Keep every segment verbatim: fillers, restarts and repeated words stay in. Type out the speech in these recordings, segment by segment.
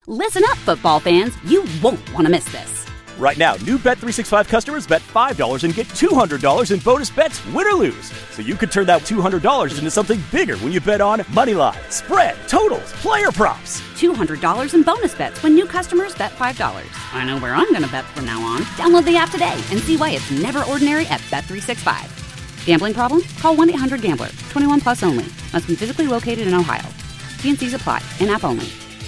Listen up, football fans. You won't want to miss this. Right now, new Bet three sixty-five customers bet five dollars and get two hundred dollars in bonus bets, win or lose. So you could turn that two hundred dollars into something bigger when you bet on money line, spread, totals, player props. two hundred dollars in bonus bets when new customers bet five dollars. I know where I'm going to bet from now on. Download the app today and see why it's never ordinary at Bet three sixty-five. Gambling problem? Call one eight hundred gambler. twenty-one plus only. Must be physically located in Ohio. T and C's apply. In-app only.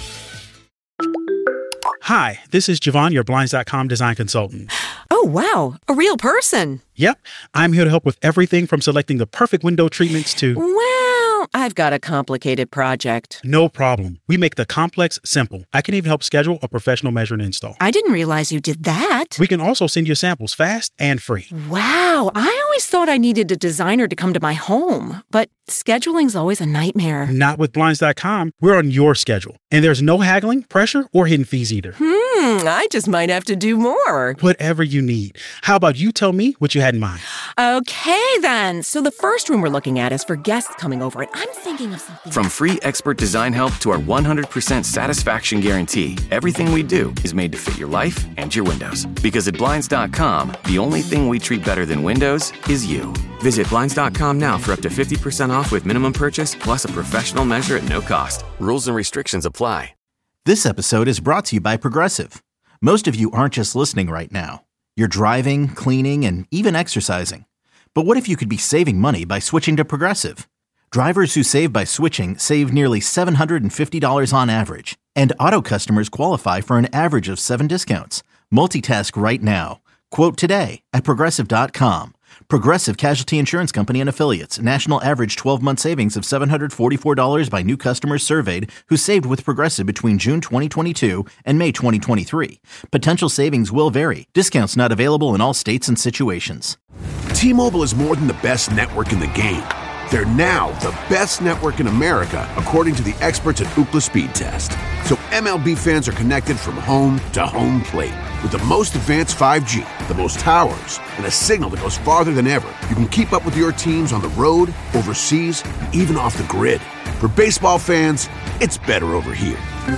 Hi, this is Javon, your Blinds dot com design consultant. Oh, wow. A real person. Yep. I'm here to help with everything from selecting the perfect window treatments to... Well, I've got a complicated project. No problem. We make the complex simple. I can even help schedule a professional measure and install. I didn't realize you did that. We can also send you samples fast and free. Wow. I always thought I needed a designer to come to my home, but scheduling's always a nightmare. Not with Blinds dot com. We're on your schedule. And there's no haggling, pressure, or hidden fees either. Hmm, I just might have to do more. Whatever you need. How about you tell me what you had in mind? Okay, then. So the first room we're looking at is for guests coming over, and I'm thinking of something... From free expert design help to our one hundred percent satisfaction guarantee, everything we do is made to fit your life and your windows. Because at Blinds dot com, the only thing we treat better than windows is you. Visit Blinds dot com now for up to fifty percent off with minimum purchase plus a professional measure at no cost. Rules and restrictions apply. This episode is brought to you by Progressive. Most of you aren't just listening right now. You're driving, cleaning, and even exercising. But what if you could be saving money by switching to Progressive? Drivers who save by switching save nearly seven hundred fifty dollars on average. And auto customers qualify for an average of seven discounts. Multitask right now. Quote today at Progressive dot com. Progressive Casualty Insurance Company and Affiliates. National average twelve-month savings of seven hundred forty-four dollars by new customers surveyed who saved with Progressive between June twenty twenty-two and May twenty twenty-three. Potential savings will vary. Discounts not available in all states and situations. T-Mobile is more than the best network in the game. They're now the best network in America, according to the experts at Ookla Speed Test. So M L B fans are connected from home to home plate. With the most advanced five G, the most towers, and a signal that goes farther than ever, you can keep up with your teams on the road, overseas, and even off the grid. For baseball fans, it's better over here.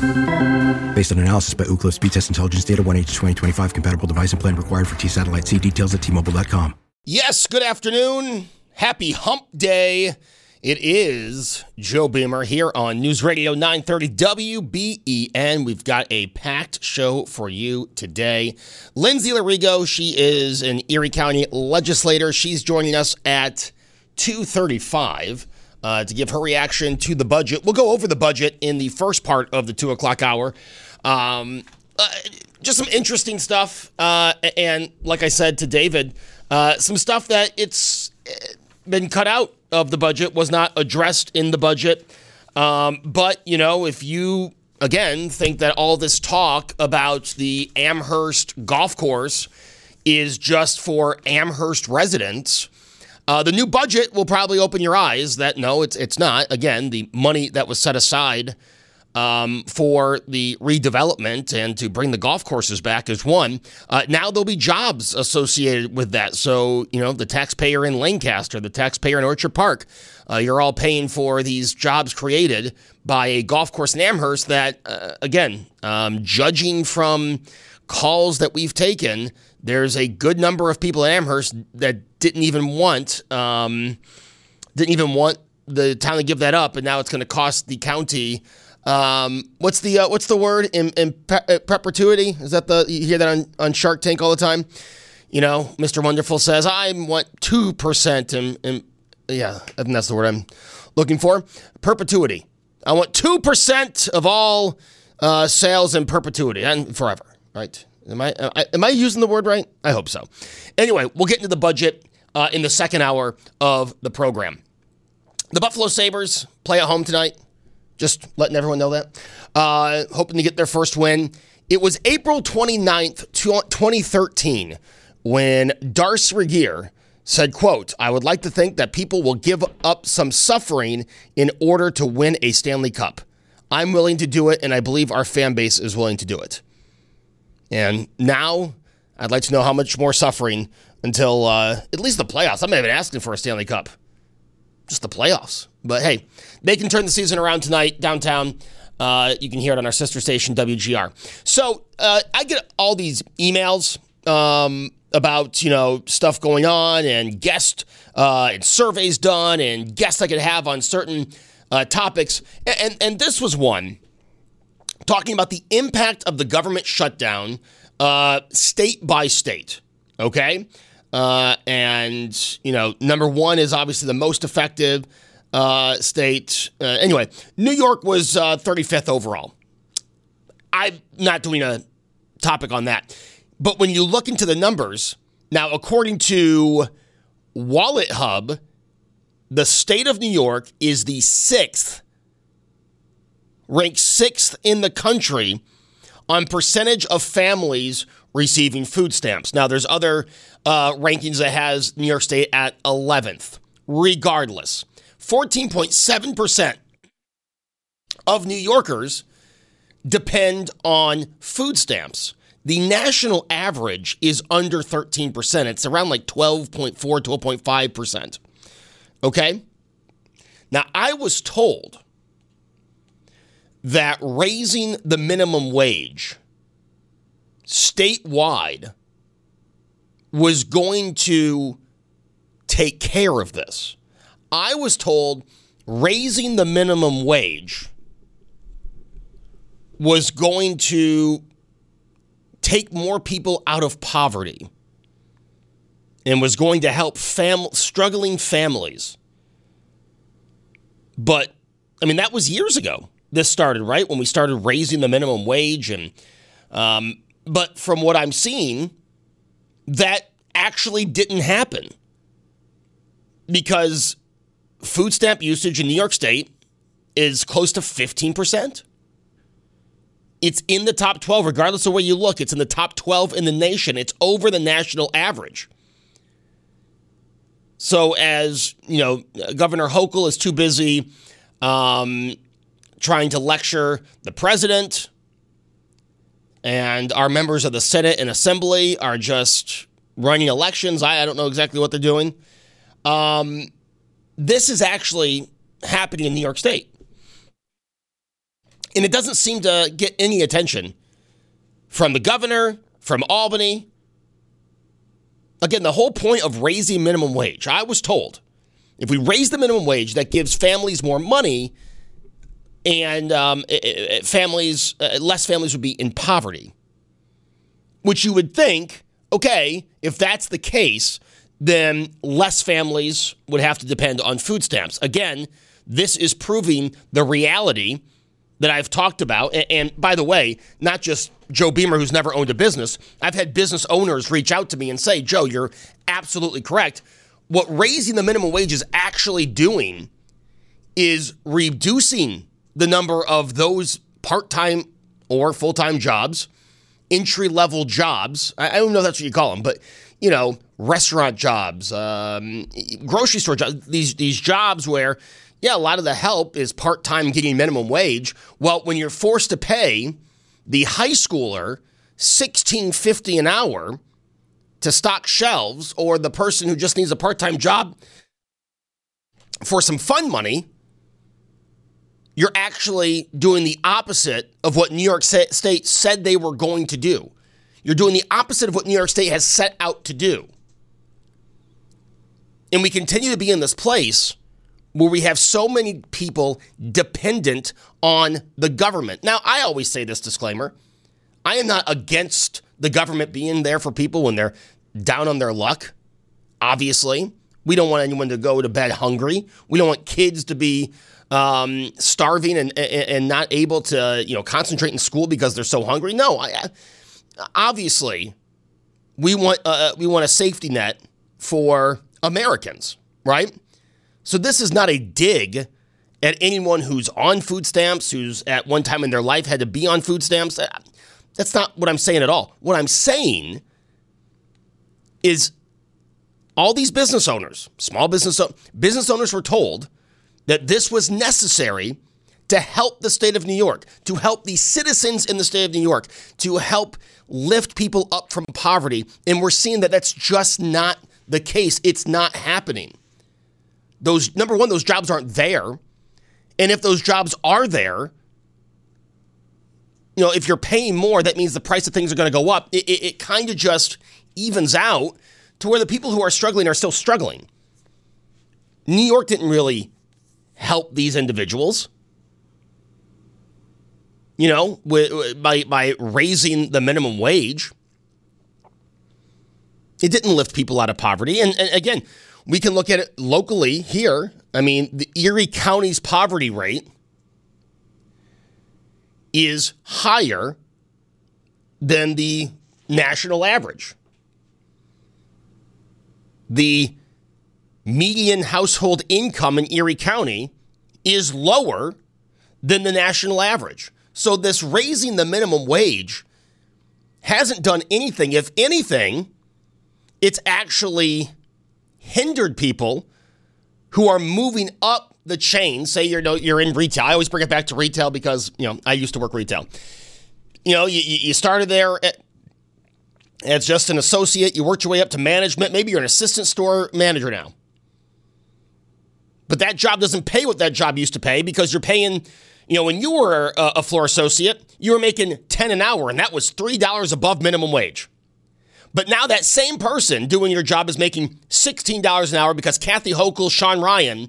Based on analysis by Ookla Speed Test Intelligence Data, one H twenty twenty-five compatible device and plan required for T-Satellite. See details at T Mobile dot com. Yes, good afternoon. Happy Hump Day. It is Joe Beamer here on News Radio nine thirty W B E N. We've got a packed show for you today. Lindsay Larigo, she is an Erie County legislator. She's joining us at two thirty-five uh, to give her reaction to the budget. We'll go over the budget in the first part of the two o'clock hour. Um, uh, just some interesting stuff. Uh, and like I said to David, uh, some stuff that it's been cut out of the budget, was not addressed in the budget. Um, but, you know, if you, again, think that all this talk about the Amherst golf course is just for Amherst residents, uh, the new budget will probably open your eyes that, no, it's it's not. Again, the money that was set aside um, for the redevelopment and to bring the golf courses back is one. Uh, now there'll be jobs associated with that. So, you know, the taxpayer in Lancaster, the taxpayer in Orchard Park, uh, you're all paying for these jobs created by a golf course in Amherst that, uh, again, um, judging from calls that we've taken, there's a good number of people in Amherst that didn't even want, um, didn't even want the town to give that up, and now it's going to cost the county. Um, what's the uh, what's the word in, in pe- perpetuity? Is that the you hear that on, on Shark Tank all the time? You know, Mister Wonderful says I want two percent, and, and yeah, I think that's the word I'm looking for. Perpetuity. I want two percent of all uh, sales in perpetuity and forever. Right? Am I am I using the word right? I hope so. Anyway, we'll get into the budget uh, in the second hour of the program. The Buffalo Sabres play at home tonight. Just letting everyone know that. Uh, hoping to get their first win. It was April twenty-ninth, twenty thirteen, when Darcy Regier said, quote, I would like to think that people will give up some suffering in order to win a Stanley Cup. I'm willing to do it, and I believe our fan base is willing to do it. And now, I'd like to know how much more suffering until uh, at least the playoffs. I'm not even asking for a Stanley Cup. Just the playoffs. But hey, they can turn the season around tonight downtown Uh, you can hear it on our sister station, W G R. So uh, I get all these emails um, about, you know, stuff going on and guest uh, and surveys done and guests I could have on certain uh, topics. And, and, and this was one talking about the impact of the government shutdown uh, state by state. Okay? Uh, and, you know, number one is obviously the most effective uh, state. Uh, anyway, New York was uh, thirty-fifth overall. I'm not doing a topic on that. But when you look into the numbers, now, according to Wallet Hub, the state of New York is the sixth, ranked sixth in the country on percentage of families receiving food stamps. Now, there's other uh, rankings that has New York State at eleventh. Regardless, fourteen point seven percent of New Yorkers depend on food stamps. The national average is under thirteen percent. It's around like twelve point four, twelve point five percent. Okay? Now, I was told that raising the minimum wage statewide was going to take care of this. I was told raising the minimum wage was going to take more people out of poverty and was going to help fam- struggling families. But, I mean, that was years ago. This started, right? When we started raising the minimum wage. and um, But from what I'm seeing, that actually didn't happen. Because food stamp usage in New York State is close to fifteen percent. It's in the top twelve, regardless of where you look. It's in the top twelve in the nation. It's over the national average. So as, you know, Governor Hochul is too busy um, trying to lecture the president, and our members of the Senate and Assembly are just running elections. I, I don't know exactly what they're doing. Um, this is actually happening in New York State. And it doesn't seem to get any attention from the governor, from Albany. Again, the whole point of raising minimum wage, I was told, if we raise the minimum wage, that gives families more money, and um, families, uh, less families would be in poverty. Which you would think, okay, if that's the case, then less families would have to depend on food stamps. Again, this is proving the reality that I've talked about. And, and by the way, not just Joe Beamer, who's never owned a business. I've had business owners reach out to me and say, Joe, you're absolutely correct. What raising the minimum wage is actually doing is reducing the number of those part-time or full-time jobs, entry-level jobs. I, I don't know if that's what you call them, but, you know, restaurant jobs, um, grocery store jobs, these, these jobs where, yeah, a lot of the help is part-time getting minimum wage. Well, when you're forced to pay the high schooler sixteen fifty an hour to stock shelves, or the person who just needs a part-time job for some fun money, you're actually doing the opposite of what New York State said they were going to do. You're doing the opposite of what New York State has set out to do. And we continue to be in this place where we have so many people dependent on the government. Now, I always say this disclaimer. I am not against the government being there for people when they're down on their luck. Obviously, we don't want anyone to go to bed hungry. We don't want kids to be um, starving and, and and not able to, you know, concentrate in school because they're so hungry. No, I, I, obviously, we want uh, we want a safety net for Americans, right? So this is not a dig at anyone who's on food stamps, who's at one time in their life had to be on food stamps. That's not what I'm saying at all. What I'm saying is all these business owners, small business business owners were told that this was necessary to help the state of New York, to help the citizens in the state of New York, to help lift people up from poverty. And we're seeing that that's just not the case. It's not happening. Those, number one, those jobs aren't there. And if those jobs are there, you know, if you're paying more, that means the price of things are going to go up. It, it, it kind of just evens out to where the people who are struggling are still struggling. New York didn't really help these individuals, you know, with, by, by raising the minimum wage. It didn't lift people out of poverty. And, and again, we can look at it locally here. I mean, the Erie County's poverty rate is higher than the national average. The median household income in Erie County is lower than the national average. So this raising the minimum wage hasn't done anything. If anything, it's actually hindered people who are moving up the chain. Say you're you're in retail. I always bring it back to retail because, you know, I used to work retail. You know, you, you started there at, as just an associate. You worked your way up to management. Maybe you're an assistant store manager now. But that job doesn't pay what that job used to pay because you're paying, you know, when you were a, a floor associate, you were making ten an hour, and that was three dollars above minimum wage. But now that same person doing your job is making sixteen dollars an hour because Kathy Hochul, Sean Ryan,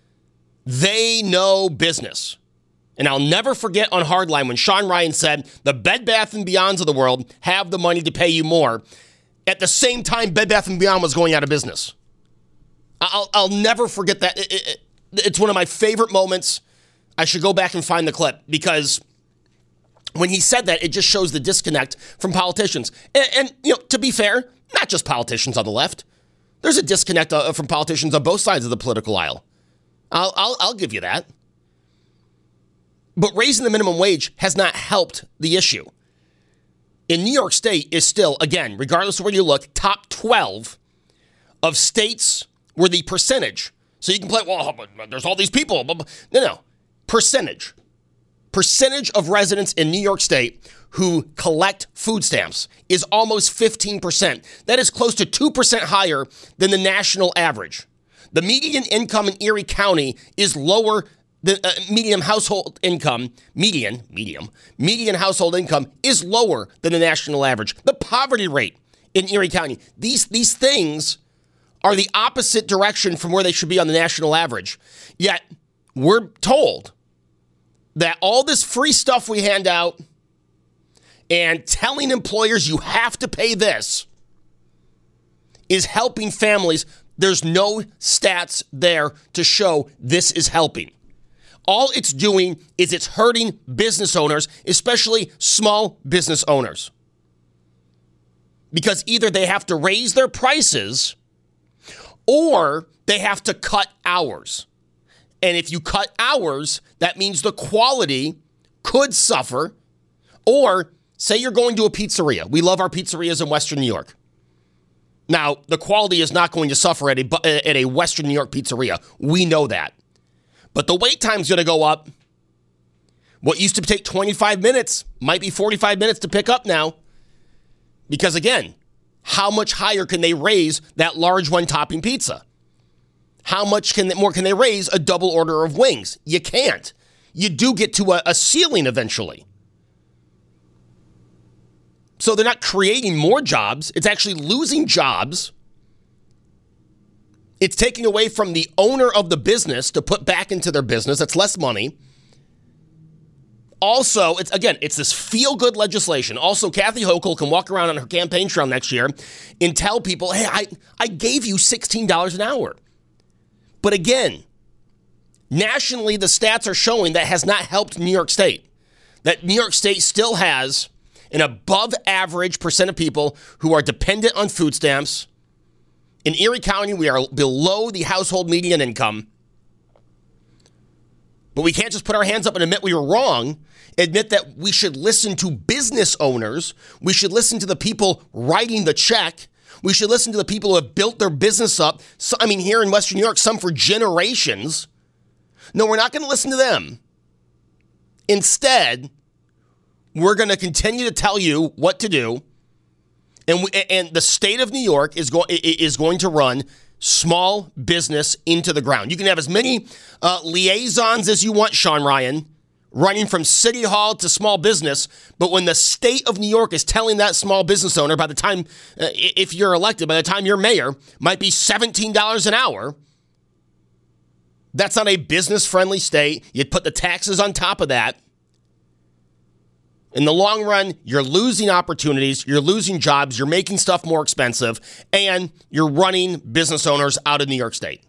they know business. And I'll never forget on Hardline when Sean Ryan said, the Bed Bath and Beyonds of the world have the money to pay you more. At the same time, Bed Bath and Beyond was going out of business. I'll, I'll never forget that. It, it, it's one of my favorite moments. I should go back and find the clip because when he said that, it just shows the disconnect from politicians. And, and you know, to be fair, not just politicians on the left. There's a disconnect uh, from politicians on both sides of the political aisle. I'll, I'll, I'll give you that. But raising the minimum wage has not helped the issue. In New York State is still, again, regardless of where you look, top twelve of states where the percentage. So you can play, well, but there's all these people. No, no. Percentage. Percentage of residents in New York State who collect food stamps is almost fifteen percent. That is close to two percent higher than the national average. The median income in Erie County is lower than uh, median household income. Median, medium, median household income is lower than the national average. The poverty rate in Erie County. These, these things are the opposite direction from where they should be on the national average. Yet, we're told that all this free stuff we hand out and telling employers you have to pay this is helping families. There's no stats there to show this is helping. All it's doing is it's hurting business owners, especially small business owners. Because either they have to raise their prices or they have to cut hours. And if you cut hours, that means the quality could suffer. Or say you're going to a pizzeria. We love our pizzerias in Western New York. Now, the quality is not going to suffer at a, at a Western New York pizzeria. We know that. But the wait time's going to go up. What used to take twenty-five minutes might be forty-five minutes to pick up now. Because again, how much higher can they raise that large one-topping pizza? How much can they, more can they raise a double order of wings? You can't. You do get to a, a ceiling eventually. So they're not creating more jobs. It's actually losing jobs. It's taking away from the owner of the business to put back into their business. That's less money. Also, it's again, it's this feel-good legislation. Also, Kathy Hochul can walk around on her campaign trail next year and tell people, hey, I, I gave you sixteen dollars an hour. But again, nationally, the stats are showing that has not helped New York State. That New York State still has an above-average percent of people who are dependent on food stamps. In Erie County, we are below the household median income. But we can't just put our hands up and admit we were wrong. Admit that we should listen to business owners. We should listen to the people writing the check. We should listen to the people who have built their business up. So, I mean, here in Western New York, some for generations. No, we're not going to listen to them. Instead, we're going to continue to tell you what to do. And we, and the state of New York is going is going to run small business into the ground. You can have as many uh, liaisons as you want, Sean Ryan, running from city hall to small business, but when the state of New York is telling that small business owner by the time, uh, if you're elected, by the time you're mayor, might be seventeen dollars an hour, that's not a business-friendly state. You'd put the taxes on top of that. In the long run, you're losing opportunities, you're losing jobs, you're making stuff more expensive, and you're running business owners out of New York State.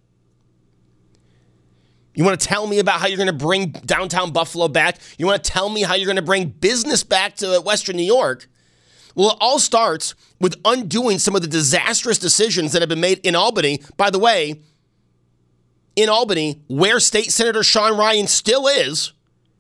You want to tell me about how you're going to bring downtown Buffalo back? You want to tell me how you're going to bring business back to Western New York? Well, it all starts with undoing some of the disastrous decisions that have been made in Albany. By the way, in Albany, where State Senator Sean Ryan still is,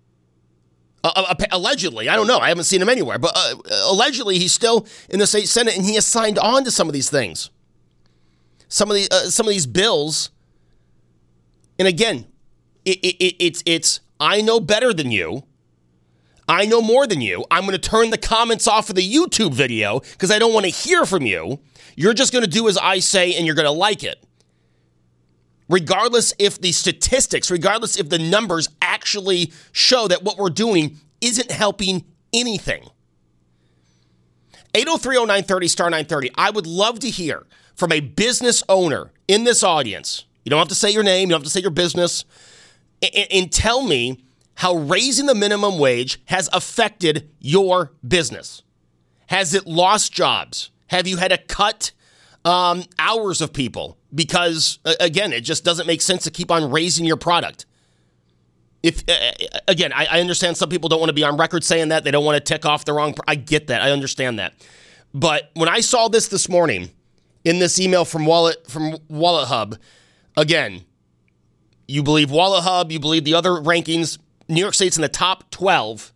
uh, uh, allegedly, I don't know, I haven't seen him anywhere, but uh, allegedly he's still in the state Senate, and he has signed on to some of these things. Some of the uh, some of these bills. And again, It, it, it's, it's, I know better than you. I know more than you. I'm going to turn the comments off of the YouTube video because I don't want to hear from you. You're just going to do as I say and you're going to like it. Regardless if the statistics, regardless if the numbers actually show that what we're doing isn't helping anything. eight oh three oh nine thirty, star nine thirty. I would love to hear from a business owner in this audience. You don't have to say your name. You don't have to say your business. And tell me how raising the minimum wage has affected your business. Has it lost jobs? Have you had to cut um, hours of people? Because, again, it just doesn't make sense to keep on raising your product. If uh, Again, I, I understand some people don't want to be on record saying that. They don't want to tick off the wrong... I get that. I understand that. But when I saw this this morning in this email from Wallet, from Wallet Hub, again... You believe Wallet Hub, you believe the other rankings. New York State's in the top twelve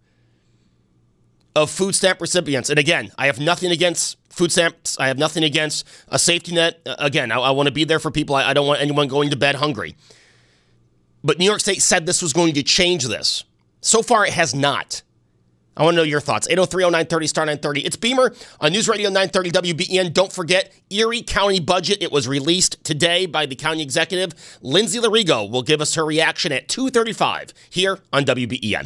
of food stamp recipients. And again, I have nothing against food stamps. I have nothing against a safety net. Again, I, I want to be there for people. I, I don't want anyone going to bed hungry. But New York State said this was going to change this. So far, it has not. I want to know your thoughts. eight oh three oh nine thirty, star nine thirty. It's Beamer on News Radio nine thirty W B E N. Don't forget, Erie County budget. It was released today by the county executive. Lindsay Larigo will give us her reaction at two thirty-five here on W B E N.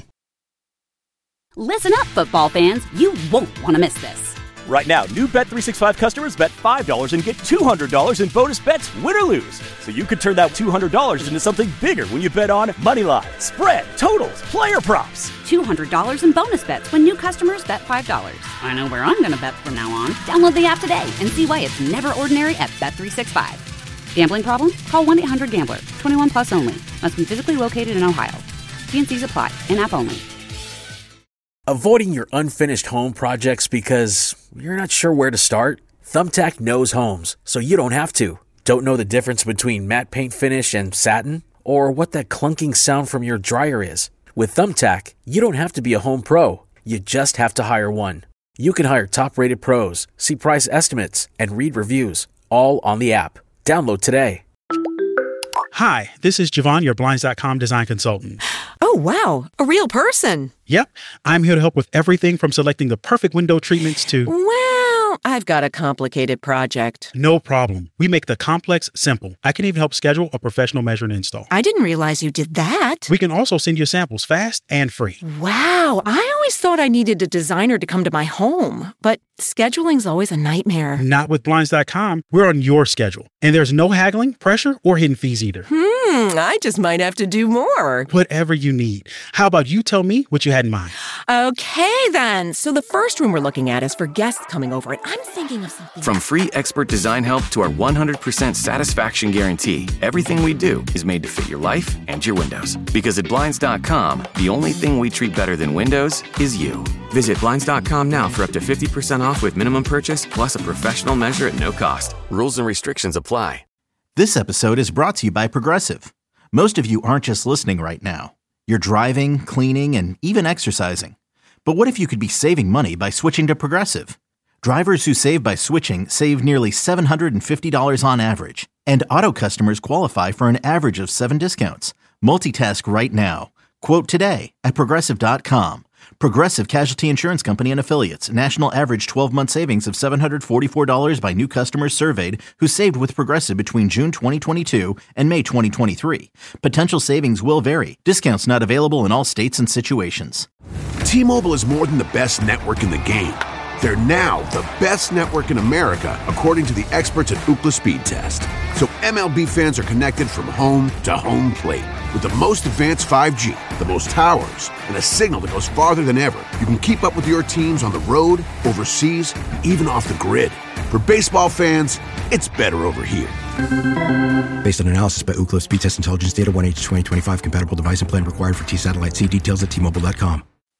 Listen up, football fans. You won't want to miss this. Right now, new Bet three sixty-five customers bet five dollars and get two hundred dollars in bonus bets, win or lose. So you could turn that two hundred dollars into something bigger when you bet on moneyline, spread, totals, player props. two hundred dollars in bonus bets when new customers bet five dollars. I know where I'm going to bet from now on. Download the app today and see why it's never ordinary at Bet three sixty-five. Gambling problem? Call one eight hundred gambler. twenty-one plus only. Must be physically located in Ohio. T and C's apply. In-app only. Avoiding your unfinished home projects because you're not sure where to start? Thumbtack knows homes, so you don't have to. Don't know the difference between matte paint finish and satin? Or what that clunking sound from your dryer is? With Thumbtack, you don't have to be a home pro. You just have to hire one. You can hire top-rated pros, see price estimates, and read reviews, all on the app. Download today. Hi, this is Javon, your Blinds dot com design consultant. Oh, wow. A real person. Yep. I'm here to help with everything from selecting the perfect window treatments to... Well, I've got a complicated project. No problem. We make the complex simple. I can even help schedule a professional measure and install. I didn't realize you did that. We can also send you samples fast and free. Wow. I always thought I needed a designer to come to my home, but scheduling's always a nightmare. Not with Blinds dot com. We're on your schedule. And there's no haggling, pressure, or hidden fees either. Hmm, I just might have to do more. Whatever you need. How about you tell me what you had in mind? Okay, then. So the first room we're looking at is for guests coming over, and I'm thinking of something... From free expert design help to our one hundred percent satisfaction guarantee, everything we do is made to fit your life and your windows. Because at Blinds dot com, the only thing we treat better than windows is you. Visit Blinds dot com now for up to fifty percent off with minimum purchase plus a professional measure at no cost. Rules and restrictions apply. This episode is brought to you by Progressive. Most of you aren't just listening right now. You're driving, cleaning, and even exercising. But what if you could be saving money by switching to Progressive? Drivers who save by switching save nearly seven hundred fifty dollars on average. And auto customers qualify for an average of seven discounts. Multitask right now. Quote today at Progressive dot com. Progressive Casualty Insurance Company and Affiliates. National average twelve-month savings of seven hundred forty-four dollars by new customers surveyed who saved with Progressive between June twenty twenty-two and May twenty twenty-three. Potential savings will vary. Discounts not available in all states and situations. T-Mobile is more than the best network in the game. They're now the best network in America, according to the experts at Ookla Speed Test. So M L B fans are connected from home to home plate. With the most advanced five G, the most towers, and a signal that goes farther than ever, you can keep up with your teams on the road, overseas, and even off the grid. For baseball fans, it's better over here. Based on analysis by Ookla Speed Test Intelligence Data, one H twenty twenty-five compatible device and plan required for T-Satellite. See details at T Mobile dot com.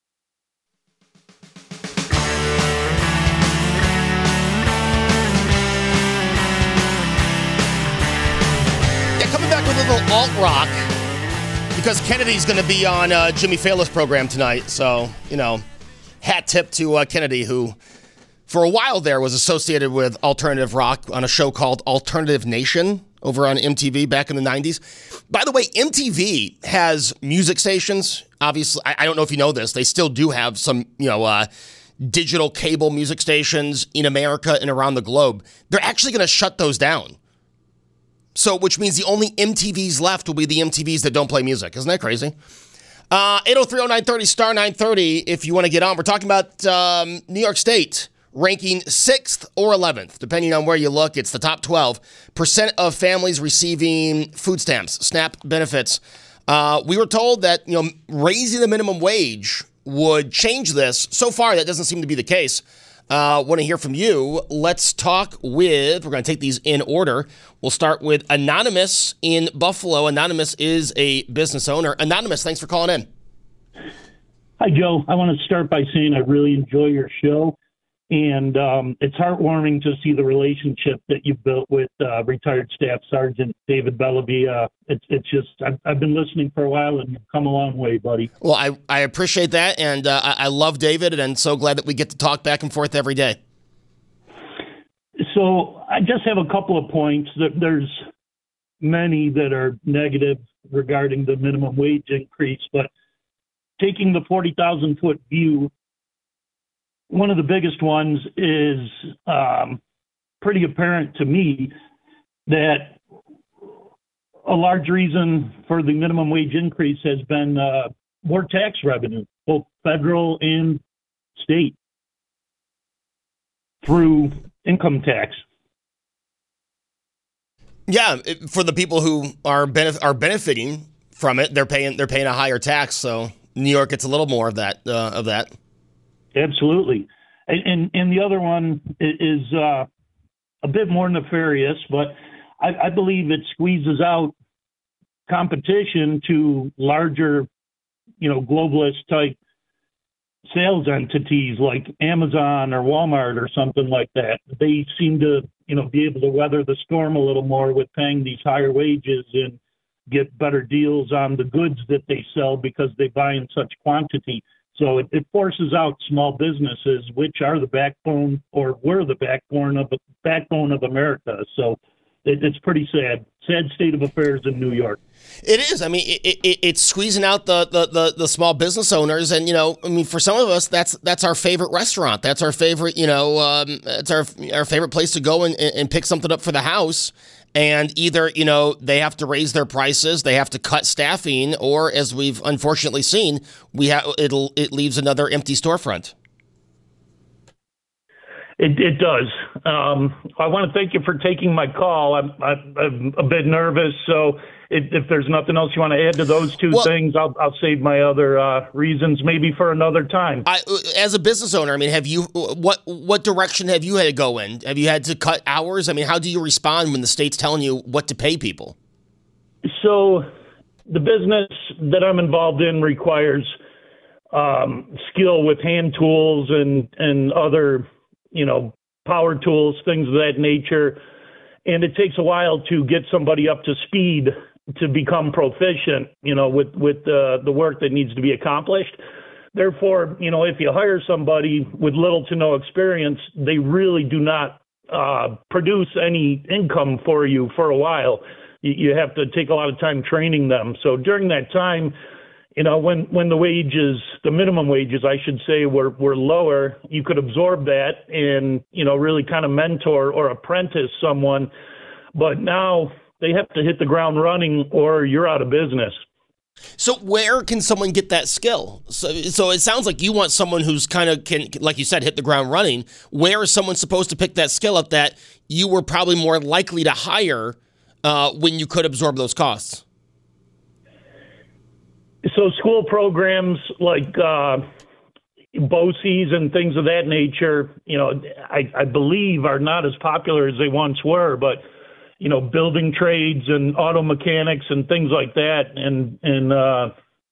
Yeah, coming back with a little alt-rock, because Kennedy's going to be on uh, Jimmy Fallon's program tonight. So, you know, hat tip to uh, Kennedy, who for a while there was associated with alternative rock on a show called Alternative Nation over on M T V back in the nineties. By the way, M T V has music stations. Obviously, I, I don't know if you know this. They still do have some, you know, uh, digital cable music stations in America and around the globe. They're actually going to shut those down. So, which means the only M T Vs left will be the M T Vs that don't play music. Isn't that crazy? Uh, eight oh three oh nine thirty, star nine thirty if you want to get on. We're talking about um, New York State ranking sixth or eleventh, depending on where you look. It's the top twelve percent of families receiving food stamps, SNAP benefits. Uh, we were told that, you know, raising the minimum wage would change this. So far, that doesn't seem to be the case. Uh, want to hear from you. Let's talk with, we're going to take these in order. We'll start with Anonymous in Buffalo. Anonymous is a business owner. Anonymous, thanks for calling in. Hi, Joe. I want to start by saying I really enjoy your show. And um, it's heartwarming to see the relationship that you've built with uh, retired Staff Sergeant David Bellaby. Uh, it's it's just, I've, I've been listening for a while, and you've come a long way, buddy. Well, I, I appreciate that, and uh, I, I love David, and so glad that we get to talk back and forth every day. So I just have a couple of points. There's many that are negative regarding the minimum wage increase, but taking the forty thousand foot view, one of the biggest ones is um, pretty apparent to me that a large reason for the minimum wage increase has been uh, more tax revenue, both federal and state, through income tax. Yeah, for the people who are benef- are benefiting from it, they're paying they're paying a higher tax. So New York gets a little more of that uh, of that. Absolutely. And, and and the other one is uh, a bit more nefarious, but I, I believe it squeezes out competition to larger, you know, globalist type sales entities like Amazon or Walmart or something like that. They seem to, you know, be able to weather the storm a little more with paying these higher wages and get better deals on the goods that they sell because they buy in such quantity. So it, it forces out small businesses, which are the backbone or were the backbone of backbone of America. So it, it's pretty sad, sad state of affairs in New York. It is. I mean, it, it, it's squeezing out the, the, the, the small business owners, and you know, I mean, for some of us, that's that's our favorite restaurant. That's our favorite. You know, um, it's our our favorite place to go and, and pick something up for the house. And either, you know, they have to raise their prices, they have to cut staffing, or as we've unfortunately seen, we have it'll it leaves another empty storefront. It, it does. Um, I want to thank you for taking my call. I'm, I'm a bit nervous, so if, if there's nothing else you want to add to those two well, things, I'll, I'll save my other uh, reasons maybe for another time. I, as a business owner, I mean, have you what what direction have you had to go in? Have you had to cut hours? I mean, how do you respond when the state's telling you what to pay people? So the business that I'm involved in requires um, skill with hand tools and, and other, you know, power tools, things of that nature. And it takes a while to get somebody up to speed to become proficient, you know, with, with uh, the work that needs to be accomplished. Therefore, you know, if you hire somebody with little to no experience, they really do not uh, produce any income for you for a while. You, you have to take a lot of time training them. So during that time, you know, when, when the wages, the minimum wages, I should say, were, were lower, you could absorb that and, you know, really kind of mentor or apprentice someone. But now they have to hit the ground running or you're out of business. So where can someone get that skill? So, so it sounds like you want someone who's kind of can, like you said, hit the ground running. Where is someone supposed to pick that skill up that you were probably more likely to hire uh, when you could absorb those costs? So school programs like uh, BOCES and things of that nature, you know, I, I believe are not as popular as they once were, but, you know, building trades and auto mechanics and things like that. And, and uh,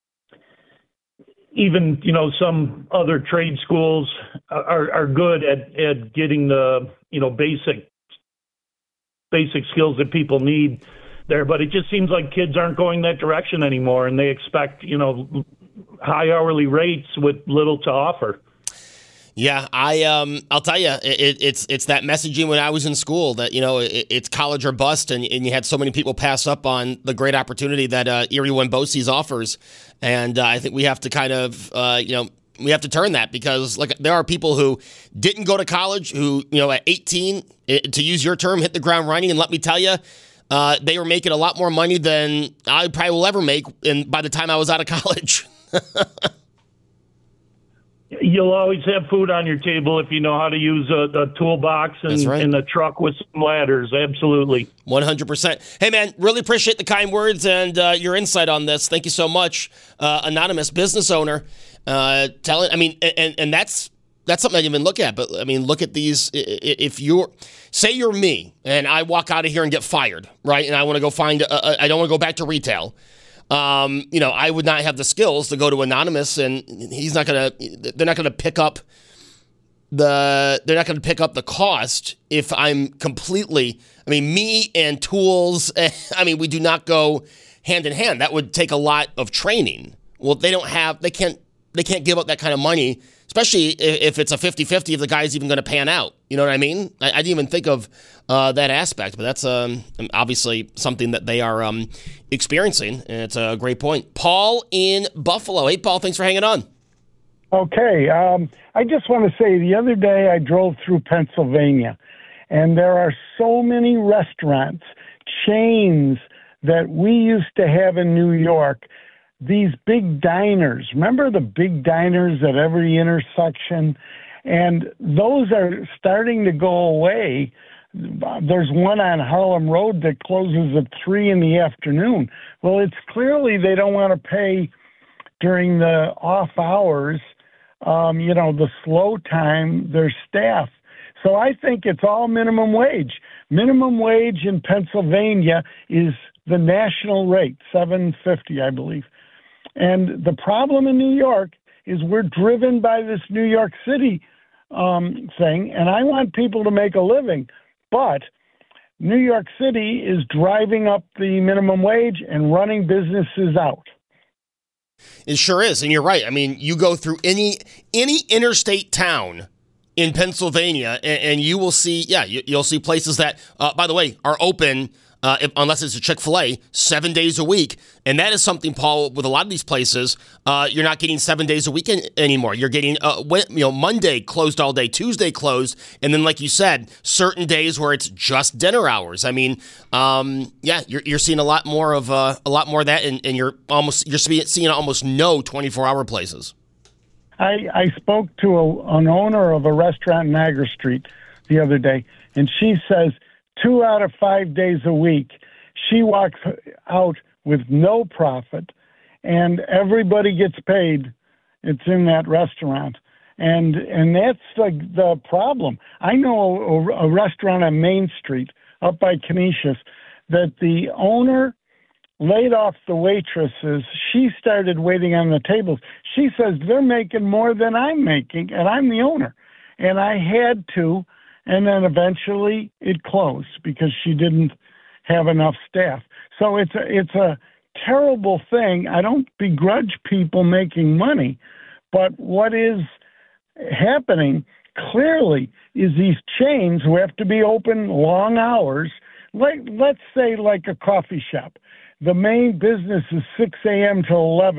even, you know, some other trade schools are, are good at, at getting the, you know, basic, basic skills that people need there, but it just seems like kids aren't going that direction anymore, and they expect, you know, high hourly rates with little to offer. Yeah, I um, I'll tell you, it, it's it's that messaging when I was in school that, you know, it, it's college or bust, and, and you had so many people pass up on the great opportunity that uh, Erie One BOCES offers, and uh, I think we have to kind of, uh, you know, we have to turn that, because like there are people who didn't go to college who, you know, at eighteen, to use your term, hit the ground running, and let me tell you, Uh, they were making a lot more money than I probably will ever make in, by the time I was out of college. You'll always have food on your table if you know how to use a, a toolbox and, right. and a truck with some ladders. Absolutely. one hundred percent. Hey, man, really appreciate the kind words and uh, your insight on this. Thank you so much. Uh, anonymous business owner. Uh, telling, I mean, and, and that's That's something I didn't even look at, but I mean, look at these. If you're, say you're me, and I walk out of here and get fired, right? And I want to go find, a, a, I don't want to go back to retail. Um, you know, I would not have the skills to go to Anonymous, and he's not gonna. They're not gonna pick up the. They're not gonna pick up the cost if I'm completely. I mean, me and tools. I mean, we do not go hand in hand. That would take a lot of training. Well, they don't have. They can't. They can't give up that kind of money. Especially if it's a fifty-fifty if the guy's even going to pan out. You know what I mean? I, I didn't even think of uh, that aspect, but that's um, obviously something that they are um, experiencing, and it's a great point. Paul in Buffalo. Hey, Paul, thanks for hanging on. Okay. Um, I just want to say the other day I drove through Pennsylvania, and there are so many restaurants, chains that we used to have in New York. These big diners, remember the big diners at every intersection? And those are starting to go away. There's one on Harlem Road that closes at three in the afternoon. Well, it's clearly they don't want to pay during the off hours, um, you know, the slow time, their staff. So I think it's all minimum wage. Minimum wage in Pennsylvania is the national rate, seven fifty, I believe. And the problem in New York is we're driven by this New York City um, thing, and I want people to make a living. But New York City is driving up the minimum wage and running businesses out. It sure is, and you're right. I mean, you go through any any interstate town in Pennsylvania, and, and you will see, yeah, you, you'll see places that, uh, by the way, are open. Uh, if, unless it's a Chick-fil-A, seven days a week. And that is something, Paul, with a lot of these places, uh, you're not getting seven days a week in, anymore. You're getting, uh, you know, Monday closed all day, Tuesday closed, and then, like you said, certain days where it's just dinner hours. I mean, um, yeah, you're, you're seeing a lot more of uh, a lot more of that, and, and you're almost you're seeing almost no twenty-four hour places. I, I spoke to a, an owner of a restaurant in Niagara Street the other day, and she says, two out of five days a week, she walks out with no profit, and everybody gets paid. It's in that restaurant. And and that's like the problem. I know a, a restaurant on Main Street up by Canisius that the owner laid off the waitresses. She started waiting on the tables. She says, they're making more than I'm making, and I'm the owner. And I had to. And then eventually it closed because she didn't have enough staff. So it's a, it's a terrible thing. I don't begrudge people making money, but what is happening clearly is these chains who have to be open long hours, like let's say like a coffee shop. The main business is six a.m. to eleven,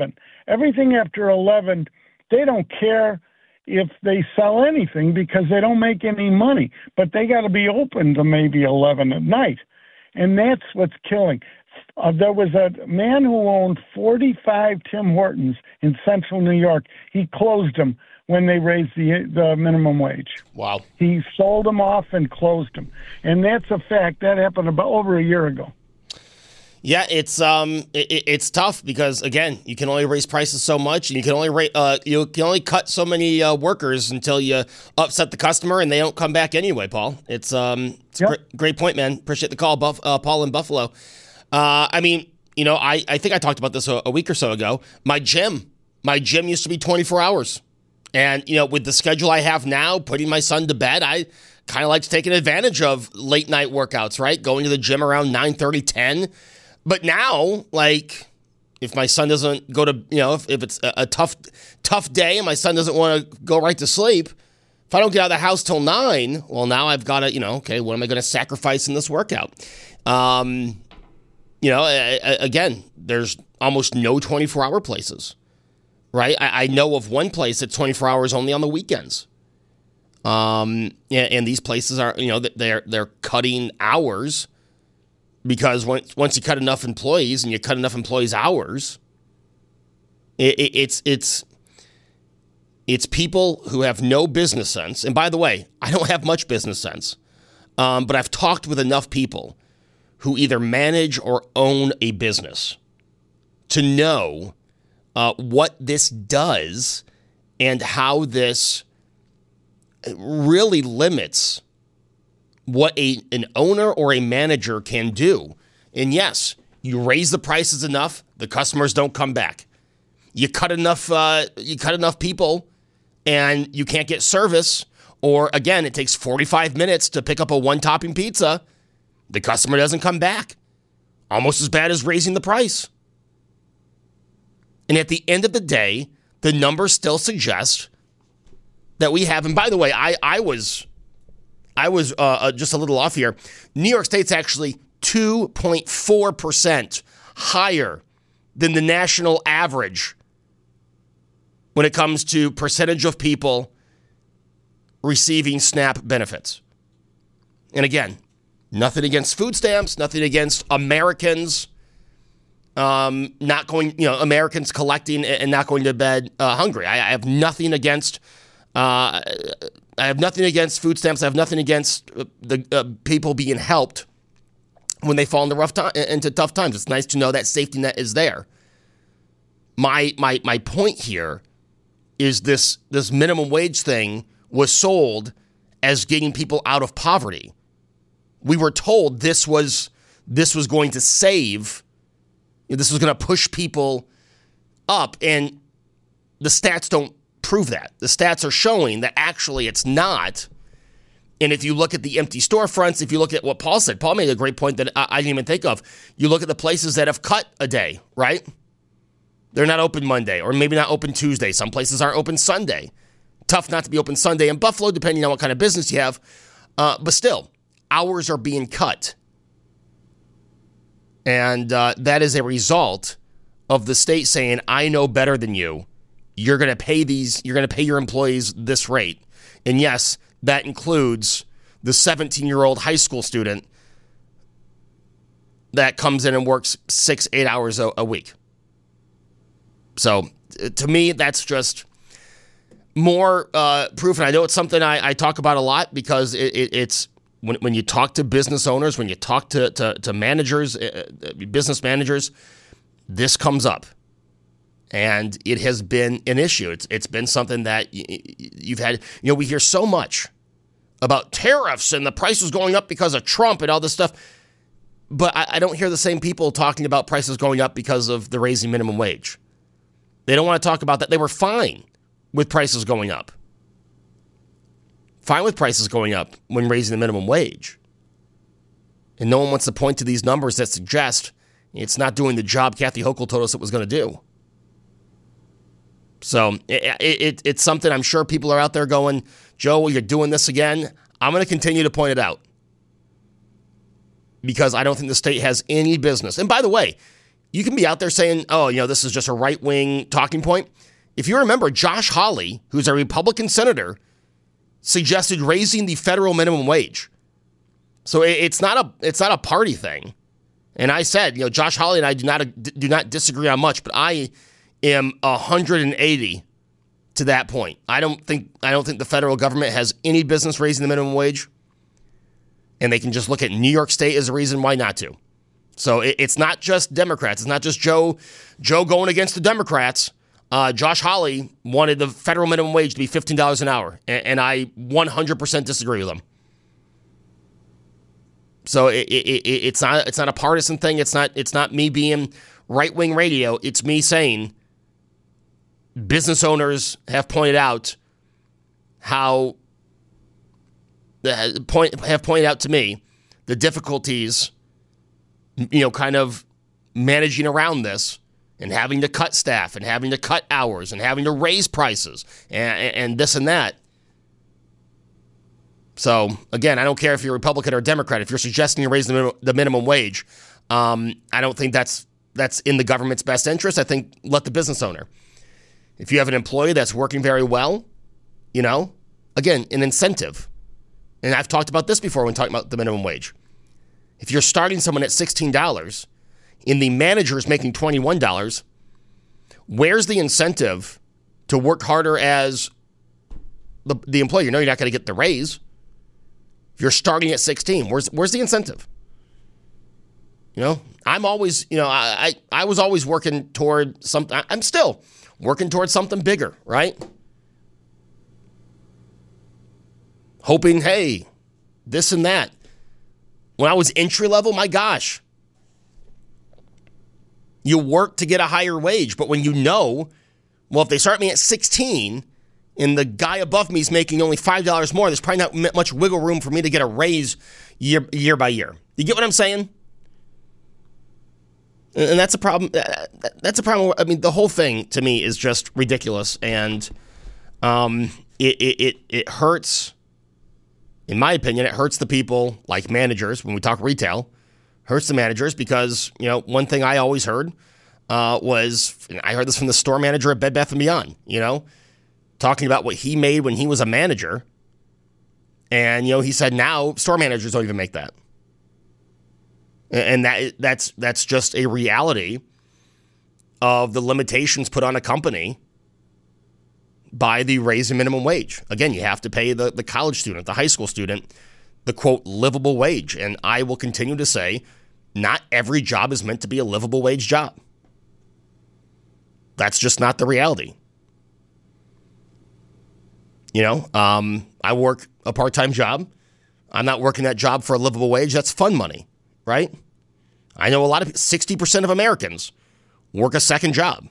Everything after eleven, they don't care if they sell anything because they don't make any money. But they got to be open to maybe eleven at night. And that's what's killing. Uh, there was a man who owned forty-five Tim Hortons in central New York. He closed them when they raised the the minimum wage. Wow. He sold them off and closed them. And that's a fact. That happened about over a year ago. Yeah, it's um, it, it's tough because again, you can only raise prices so much, and you can only rate, uh, you can only cut so many uh, workers until you upset the customer, and they don't come back anyway. Paul, it's um, it's yep. a great, great point, man. Appreciate the call, Buff, uh, Paul in Buffalo. Uh, I mean, you know, I, I think I talked about this a, a week or so ago. My gym, my gym used to be twenty-four hours, and you know, with the schedule I have now, putting my son to bed, I kind of like taking advantage of late night workouts, right? Going to the gym around nine thirty, ten. But now, like, if my son doesn't go to, you know, if, if it's a, a tough, tough day and my son doesn't want to go right to sleep, if I don't get out of the house till nine, well, now I've got to, you know, okay, what am I going to sacrifice in this workout? Um, you know, I, I, again, there's almost no twenty-four hour places, right? I, I know of one place that's twenty-four hours only on the weekends. Um, and, and these places are, you know, they're they're cutting hours. Because once once you cut enough employees and you cut enough employees' hours, it, it, it's it's it's people who have no business sense. And by the way, I don't have much business sense, um, but I've talked with enough people who either manage or own a business to know uh, what this does and how this really limits what a an owner or a manager can do. And yes, you raise the prices enough, the customers don't come back. You cut enough uh, you cut enough people and you can't get service, or again, it takes forty-five minutes to pick up a one-topping pizza, the customer doesn't come back. Almost as bad as raising the price. And at the end of the day, the numbers still suggest that we have, and by the way, I, I was I was uh, just a little off here. New York State's actually two point four percent higher than the national average when it comes to percentage of people receiving SNAP benefits. And again, nothing against food stamps, nothing against Americans um, not going, you know, Americans collecting and not going to bed uh, hungry. I, I have nothing against uh, I have nothing against food stamps. I have nothing against the uh, people being helped when they fall into rough time, into tough times. It's nice to know that safety net is there. My my my point here is this this minimum wage thing was sold as getting people out of poverty. We were told this was this was going to save, this was going to push people up, and the stats don't prove that. The stats are showing that actually it's not. And if you look at the empty storefronts, if you look at what Paul said, Paul made a great point that I, I didn't even think of. You look at the places that have cut a day, right? They're not open Monday, or maybe not open Tuesday. Some places aren't open Sunday. Tough not to be open Sunday in Buffalo, depending on what kind of business you have. Uh, but still, hours are being cut. And uh, that is a result of the state saying, I know better than you. You're going to pay these, you're going to pay your employees this rate. And yes, that includes the seventeen-year-old high school student that comes in and works six, eight hours a, a week. So to me, that's just more uh, proof. And I know it's something I, I talk about a lot because it, it, it's when, when you talk to business owners, when you talk to, to, to managers, uh, business managers, this comes up. And it has been an issue. It's it's been something that you've had, you know, we hear so much about tariffs and the prices going up because of Trump and all this stuff. But I, I don't hear the same people talking about prices going up because of the raising minimum wage. They don't want to talk about that. They were fine with prices going up. Fine with prices going up when raising the minimum wage. And no one wants to point to these numbers that suggest it's not doing the job Kathy Hochul told us it was going to do. So it, it, it's something I'm sure people are out there going, Joe, you're doing this again. I'm going to continue to point it out because I don't think the state has any business. And by the way, you can be out there saying, oh, you know, this is just a right-wing talking point. If you remember, Josh Hawley, who's a Republican senator, suggested raising the federal minimum wage. So it's not a it's not a party thing. And I said, you know, Josh Hawley and I do not do not disagree on much, but I am one hundred eighty to that point. I don't think I don't think the federal government has any business raising the minimum wage, and they can just look at New York State as a reason why not to. So it, it's not just Democrats. It's not just Joe Joe going against the Democrats. Uh, Josh Hawley wanted the federal minimum wage to be fifteen dollars an hour, and, and I one hundred percent disagree with him. So it, it, it, it's not it's not a partisan thing. It's not it's not me being right-wing radio. It's me saying business owners have pointed out how the point have pointed out to me the difficulties, you know, kind of managing around this and having to cut staff and having to cut hours and having to raise prices and, and this and that. So, again, I don't care if you're Republican or Democrat. If you're suggesting you raise the, min- the minimum wage, um, I don't think that's that's in the government's best interest. I think let the business owner. If you have an employee that's working very well, you know, again, an incentive. And I've talked about this before when talking about the minimum wage. If you're starting someone at sixteen dollars and the manager is making twenty-one dollars, where's the incentive to work harder as the, the employee? You know you're not going to get the raise. If you're starting at sixteen, where's where's the incentive? You know, I'm always, you know, I, I, I was always working toward something. I'm still working towards something bigger, right? Hoping, hey, this and that. When I was entry level, my gosh, you work to get a higher wage. But when you know, well, if they start me at sixteen and the guy above me is making only five dollars more, there's probably not much wiggle room for me to get a raise year year by year. You get what I'm saying? And that's a problem. That's a problem. I mean, the whole thing to me is just ridiculous, and um, it, it it it hurts. In my opinion, it hurts the people like managers. When we talk retail, hurts the managers because, you know, one thing I always heard uh, was, and I heard this from the store manager at Bed Bath and Beyond, you know, talking about what he made when he was a manager. And, you know, he said now store managers don't even make that. And that that's that's just a reality of the limitations put on a company by the raise in minimum wage. Again, you have to pay the, the college student, the high school student, the, quote, livable wage. And I will continue to say, not every job is meant to be a livable wage job. That's just not the reality. You know, um, I work a part-time job. I'm not working that job for a livable wage. That's fun money, right? I know a lot of, sixty percent of Americans work a second job.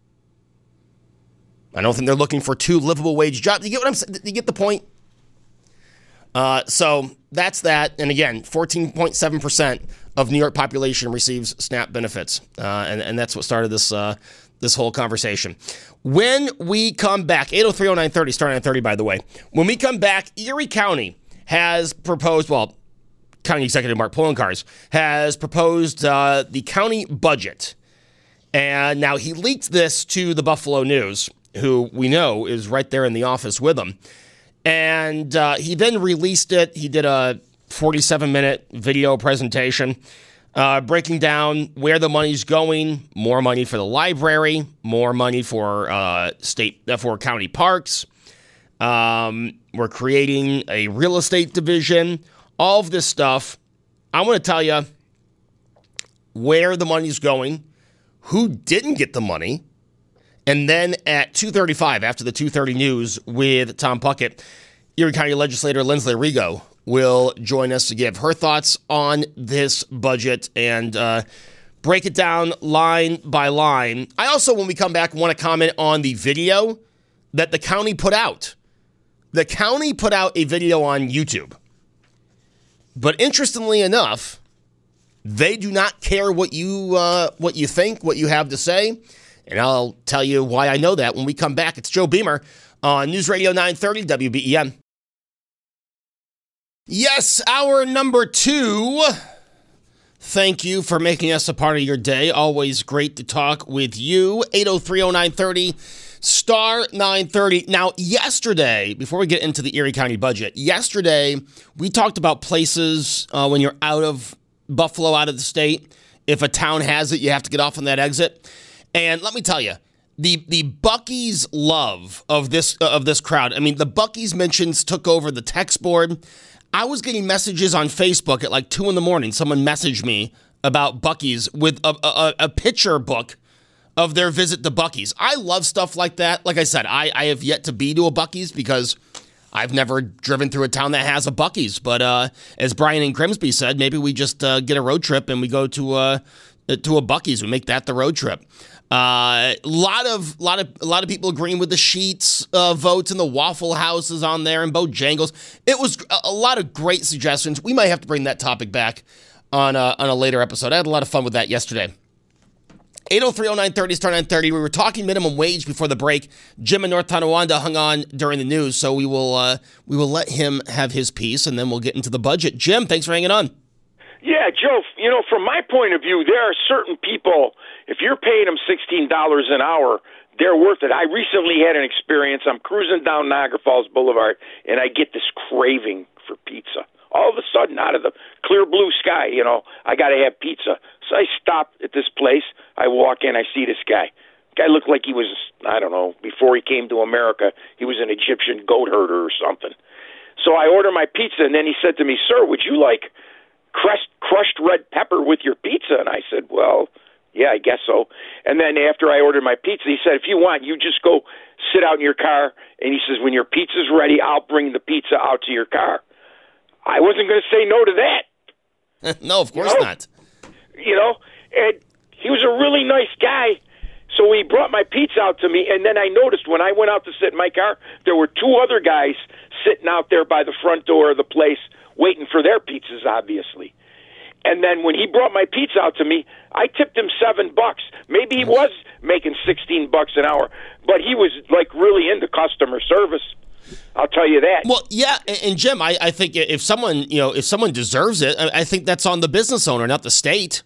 I don't think they're looking for two livable wage jobs. You get what I'm saying? You get the point? Uh, so that's that. And again, fourteen point seven percent of New York population receives SNAP benefits. Uh, and, and that's what started this uh, this whole conversation. When we come back, eight oh three oh nine thirty, star nine thirty, by the way. When we come back, Erie County has proposed, well, County Executive Mark Poloncarz has proposed uh, the county budget. And now he leaked this to the Buffalo News, who we know is right there in the office with him. And uh, he then released it. He did a forty-seven minute video presentation uh, breaking down where the money's going, more money for the library, more money for uh, state for county parks. Um, we're creating a real estate division, all of this stuff. I want to tell you where the money's going, who didn't get the money. And then at two thirty-five, after the two thirty news with Tom Puckett, Erie County Legislator Lindsley Rigo will join us to give her thoughts on this budget and uh, break it down line by line. I also, when we come back, want to comment on the video that the county put out. The county put out a video on YouTube. But interestingly enough, they do not care what you uh, what you think, what you have to say. And I'll tell you why I know that when we come back. It's Joe Beamer on News Radio nine thirty W B E M. Yes, hour number two. thank you for making us a part of your day. Always great to talk with you. eight oh three oh nine thirty, star nine thirty. Now, yesterday, before we get into the Erie County budget, yesterday we talked about places uh, when you're out of Buffalo, out of the state. If a town has it, you have to get off on that exit. And let me tell you, the the Buc-ee's love of this uh, of this crowd. I mean, the Buc-ee's mentions took over the text board. I was getting messages on Facebook at like two in the morning. Someone messaged me about Buc-ee's with a, a, a picture book of their visit to Buc-ee's. I love stuff like that. Like I said, I, I have yet to be to a Buc-ee's because I've never driven through a town that has a Buc-ee's. But uh, as Brian and Grimsby said, maybe we just uh, get a road trip and we go to uh, to a Buc-ee's. We make that the road trip. A uh, lot of lot of a lot of people agreeing with the Sheets uh, votes, and the Waffle House is on there, and Bojangles. It was a, a lot of great suggestions. We might have to bring that topic back on a, on a later episode. I had a lot of fun with that yesterday. eight oh three oh nine thirty, star nine thirty. We were talking minimum wage before the break. Jim in North Tonawanda hung on during the news, so we will uh, we will let him have his piece, and then we'll get into the budget. Jim, thanks for hanging on. Yeah, Joe, you know, from my point of view, there are certain people, if you're paying them sixteen dollars an hour, they're worth it. I recently had an experience. I'm cruising down Niagara Falls Boulevard, and I get this craving for pizza. All of a sudden, out of the clear blue sky, you know, I got to have pizza. So I stop at this place. I walk in. I see this guy. Guy looked like he was, I don't know, before he came to America, he was an Egyptian goat herder or something. So I order my pizza, and then he said to me, "Sir, would you like crushed, crushed red pepper with your pizza?" And I said, "Well, yeah, I guess so." And then after I ordered my pizza, he said, "If you want, you just go sit out in your car." And he says, "When your pizza's ready, I'll bring the pizza out to your car." I wasn't going to say no to that. No, of course you know? not. You know, and he was a really nice guy. So he brought my pizza out to me, and then I noticed when I went out to sit in my car, there were two other guys sitting out there by the front door of the place waiting for their pizzas, obviously. And then when he brought my pizza out to me, I tipped him seven bucks. Maybe he was making sixteen bucks an hour, but he was like really into customer service. I'll tell you that. Well, yeah, and, and Jim, I, I think if someone, you know, if someone deserves it, I, I think that's on the business owner, not the state.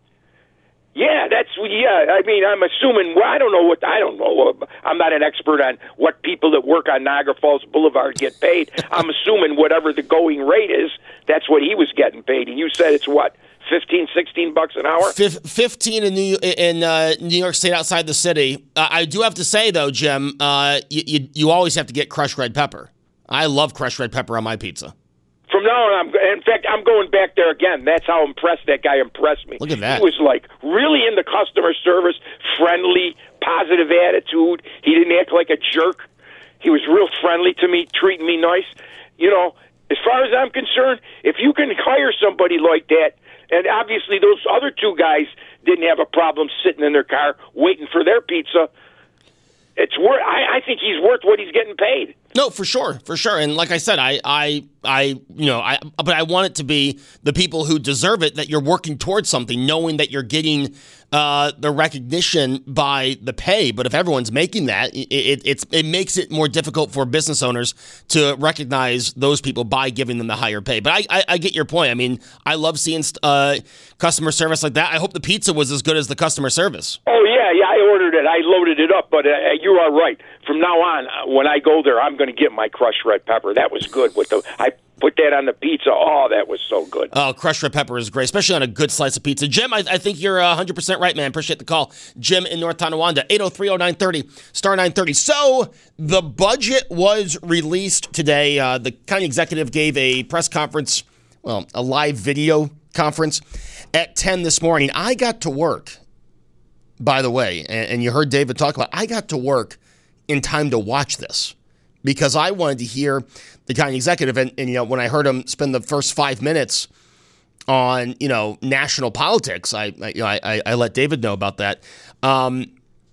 Yeah, that's, yeah, I mean, I'm assuming, well, I don't know what, I don't know, I'm not an expert on what people that work on Niagara Falls Boulevard get paid. I'm assuming whatever the going rate is, that's what he was getting paid. And you said it's what, fifteen, sixteen bucks an hour? fifteen in New, in, uh, New York State outside the city. Uh, I do have to say, though, Jim, uh, you, you, you always have to get crushed red pepper. I love crushed red pepper on my pizza. From now on, I'm, in fact, I'm going back there again. That's how impressed that guy impressed me. Look at that. He was like really into customer service, friendly, positive attitude. He didn't act like a jerk. He was real friendly to me, treating me nice. You know, as far as I'm concerned, if you can hire somebody like that, and obviously those other two guys didn't have a problem sitting in their car waiting for their pizza, it's worth. I, I think he's worth what he's getting paid. No, for sure, for sure. And like I said, I, I, I, you know, I, but I want it to be the people who deserve it, that you're working towards something, knowing that you're getting uh, the recognition by the pay. But if everyone's making that, it, it, it's, it makes it more difficult for business owners to recognize those people by giving them the higher pay. But I, I, I get your point. I mean, I love seeing uh, customer service like that. I hope the pizza was as good as the customer service. Oh, yeah, yeah, I ordered it. I loaded it up. But uh, you are right. From now on, when I go there, I'm going to get my crushed red pepper. That was good. With the I put that on the pizza. Oh, that was so good. Oh, crushed red pepper is great, especially on a good slice of pizza. Jim, I, I think you're one hundred percent right, man. Appreciate the call. Jim in North Tonawanda, eight oh three oh nine thirty, star nine thirty. So the budget was released today. Uh, the county executive gave a press conference, well, a live video conference at ten this morning. I got to work, by the way, and, and you heard David talk about it. I got to work in time to watch this because I wanted to hear the county executive. And, and, you know, when I heard him spend the first five minutes on, you know, national politics, I, I, you know, I, I let David know about that. Um,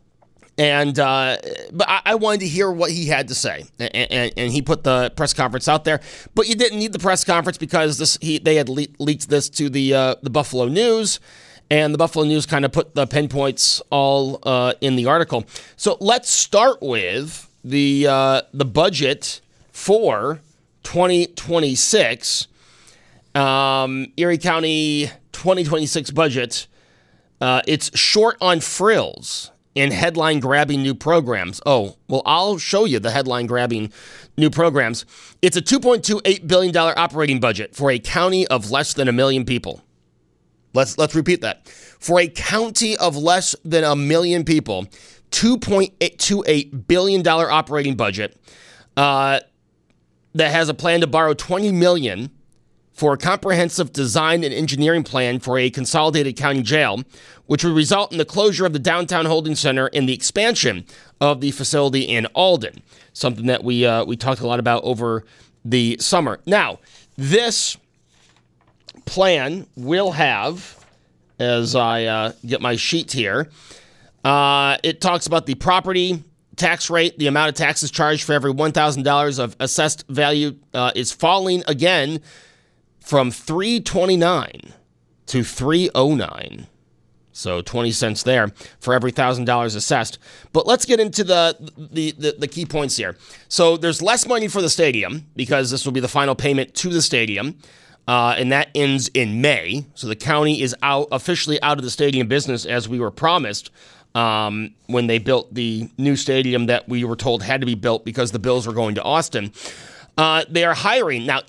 and, uh, but I, I wanted to hear what he had to say. And, and, and he put the press conference out there, but you didn't need the press conference because this, he, they had le- leaked this to the, uh, the Buffalo News. And the Buffalo News kind of put the pinpoints all uh, in the article. So let's start with the uh, the budget for twenty twenty-six. Um, Erie County twenty twenty-six budget, uh, it's short on frills and headline-grabbing new programs. Oh, well, I'll show you the headline-grabbing new programs. It's a two point two eight billion dollars operating budget for a county of less than a million people. Let's let's repeat that. For a county of less than a million people, two point two eight billion dollars operating budget uh, that has a plan to borrow twenty million dollars for a comprehensive design and engineering plan for a consolidated county jail, which would result in the closure of the downtown holding center and the expansion of the facility in Alden, something that we uh, we talked a lot about over the summer. Now, this plan will have, as I uh, get my sheet here, uh, it talks about the property tax rate. The amount of taxes charged for every one thousand dollars of assessed value uh, is falling again from three twenty-nine to three oh nine. So twenty cents there for every one thousand dollars assessed. But let's get into the, the, the, the key points here. So there's less money for the stadium because this will be the final payment to the stadium, uh, and that ends in May. So the county is out officially out of the stadium business as we were promised um, when they built the new stadium that we were told had to be built because the Bills were going to Austin. Uh, they are hiring. Now,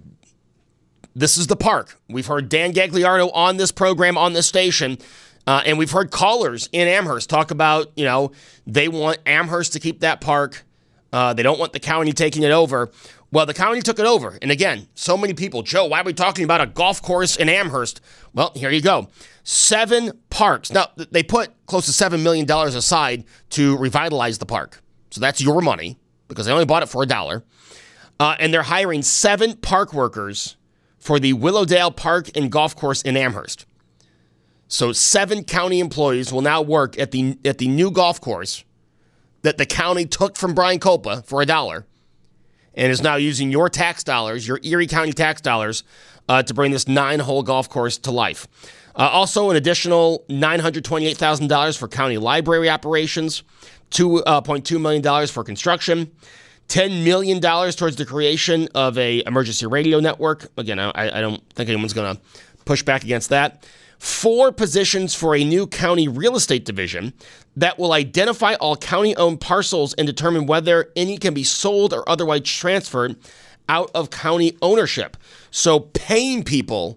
this is the park. We've heard Dan Gagliardo on this program, on this station, uh, and we've heard callers in Amherst talk about, you know, they want Amherst to keep that park. Uh, they don't want the county taking it over. Well, the county took it over. And again, so many people, Joe, why are we talking about a golf course in Amherst? Well, here you go. Seven parks. Now, they put close to seven million dollars aside to revitalize the park. So that's your money because they only bought it for a dollar. Uh, and they're hiring seven park workers for the Willowdale Park and Golf Course in Amherst. So seven county employees will now work at the at the new golf course that the county took from Brian Copa for a dollar and is now using your tax dollars, your Erie County tax dollars, uh, to bring this nine-hole golf course to life. Uh, also, an additional nine hundred twenty-eight thousand dollars for county library operations, two point two million dollars for construction, ten million dollars towards the creation of a emergency radio network. Again, I, I don't think anyone's going to push back against that. Four positions for a new county real estate division that will identify all county-owned parcels and determine whether any can be sold or otherwise transferred out of county ownership. So paying people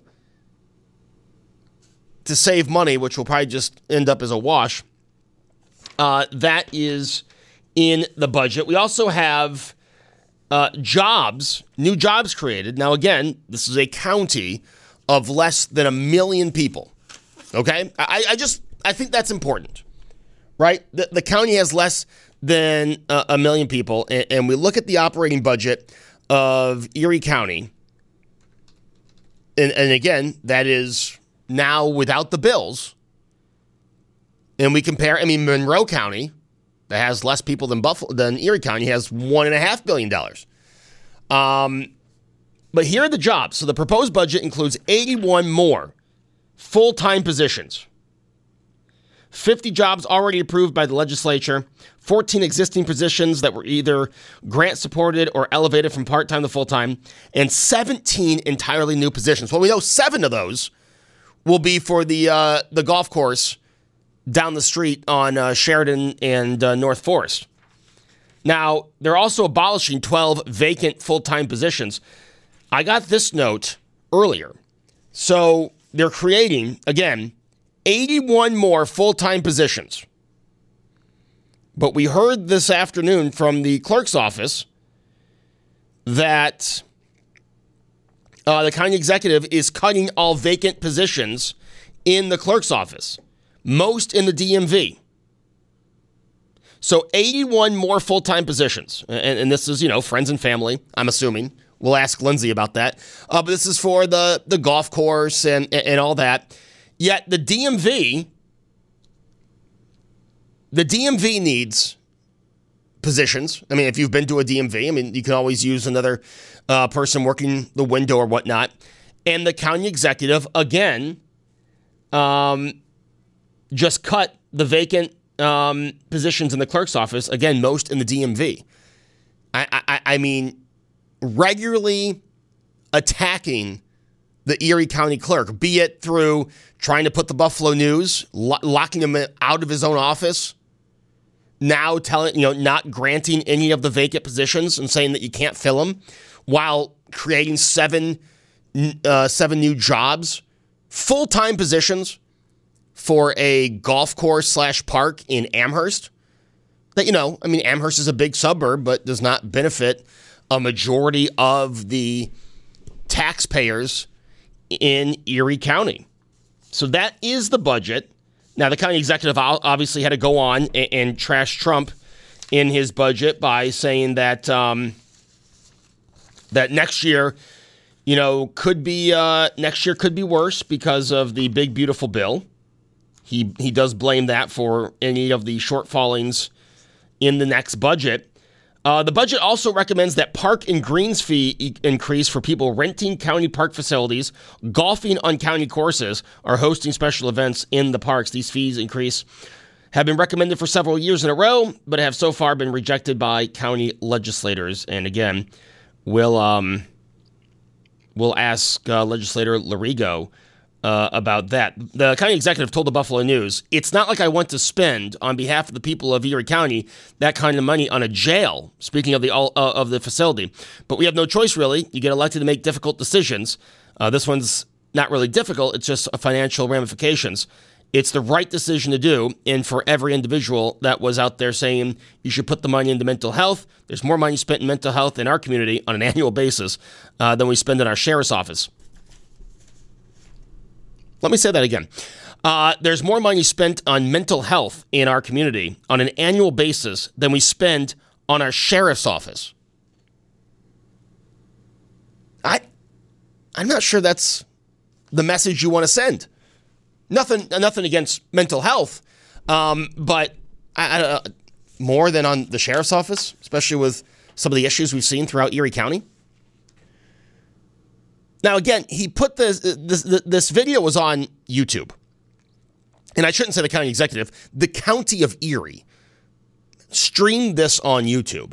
to save money, which will probably just end up as a wash, uh, that is in the budget. We also have uh, jobs, new jobs created. Now, again, this is a county of less than a million people. Okay? I, I just, I think that's important, right? The, the county has less than a, a million people, and, and we look at the operating budget of Erie County, and, and again, that is now without the Bills, and we compare, I mean, Monroe County, that has less people than Buffalo, than Erie County, has one and a half billion dollars. Um, but here are the jobs. So the proposed budget includes eighty-one more full-time positions, fifty jobs already approved by the legislature, fourteen existing positions that were either grant-supported or elevated from part-time to full-time, and seventeen entirely new positions. Well, we know seven of those will be for the uh, the golf course down the street on uh, Sheridan and uh, North Forest. Now, they're also abolishing twelve vacant full-time positions. I got this note earlier. So they're creating, again, eighty-one more full-time positions. But we heard this afternoon from the clerk's office that uh, the county executive is cutting all vacant positions in the clerk's office, most in the D M V. So eighty-one more full-time positions. And, and this is, you know, friends and family, I'm assuming. We'll ask Lindsay about that. Uh, but this is for the, the golf course and, and all that. Yet the D M V, the D M V needs positions. I mean, if you've been to a D M V, I mean, you can always use another uh, person working the window or whatnot. And the county executive, again, um, just cut the vacant um, positions in the clerk's office. Again, most in the D M V. I, I, I mean, regularly attacking the Erie County clerk, be it through trying to put the Buffalo News, lo- locking him out of his own office, now telling, you know, not granting any of the vacant positions and saying that you can't fill them, while creating seven, uh, seven new jobs, full-time positions for a golf course slash park in Amherst. That, you know, I mean, Amherst is a big suburb, but does not benefit a majority of the taxpayers in Erie County. So that is the budget. Now, the county executive obviously had to go on and, and trash Trump in his budget by saying that um, that next year, you know, could be uh, next year could be worse because of the big beautiful bill. He he does blame that for any of the shortfallings in the next budget. Uh, the budget also recommends that park and greens fee e- increase for people renting county park facilities, golfing on county courses, or hosting special events in the parks. These fees increase have been recommended for several years in a row, but have so far been rejected by county legislators. And again, we'll um, we'll ask uh, legislator Larigo Uh, about that. The county executive told the Buffalo News, "It's not like I want to spend on behalf of the people of Erie County that kind of money on a jail," speaking of the uh, of the facility. "But we have no choice, really. You get elected to make difficult decisions. Uh, this one's not really difficult. It's just financial ramifications. It's the right decision to do. And for every individual that was out there saying you should put the money into mental health, there's more money spent in mental health in our community on an annual basis uh, than we spend in our sheriff's office." Let me say that again. Uh, there's more money spent on mental health in our community on an annual basis than we spend on our sheriff's office. I, I'm not sure that's the message you want to send. Nothing, nothing against mental health, um, but I, I, uh, more than on the sheriff's office, especially with some of the issues we've seen throughout Erie County. Now, again, he put this, this this video was on YouTube. And I shouldn't say the county executive. The county of Erie streamed this on YouTube.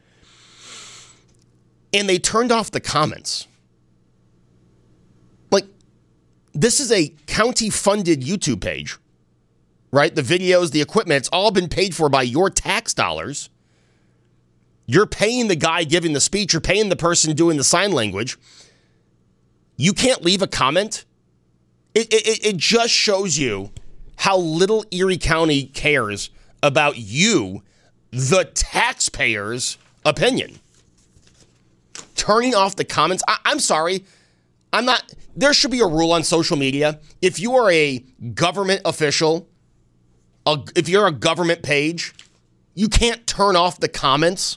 And they turned off the comments. Like, this is a county-funded YouTube page, right? The videos, the equipment, it's all been paid for by your tax dollars. You're paying the guy giving the speech. You're paying the person doing the sign language. You can't leave a comment. It, it, it just shows you how little Erie County cares about you, the taxpayer's opinion. Turning off the comments. I, I'm sorry. I'm not. There should be a rule on social media. If you are a government official, a, if you're a government page, you can't turn off the comments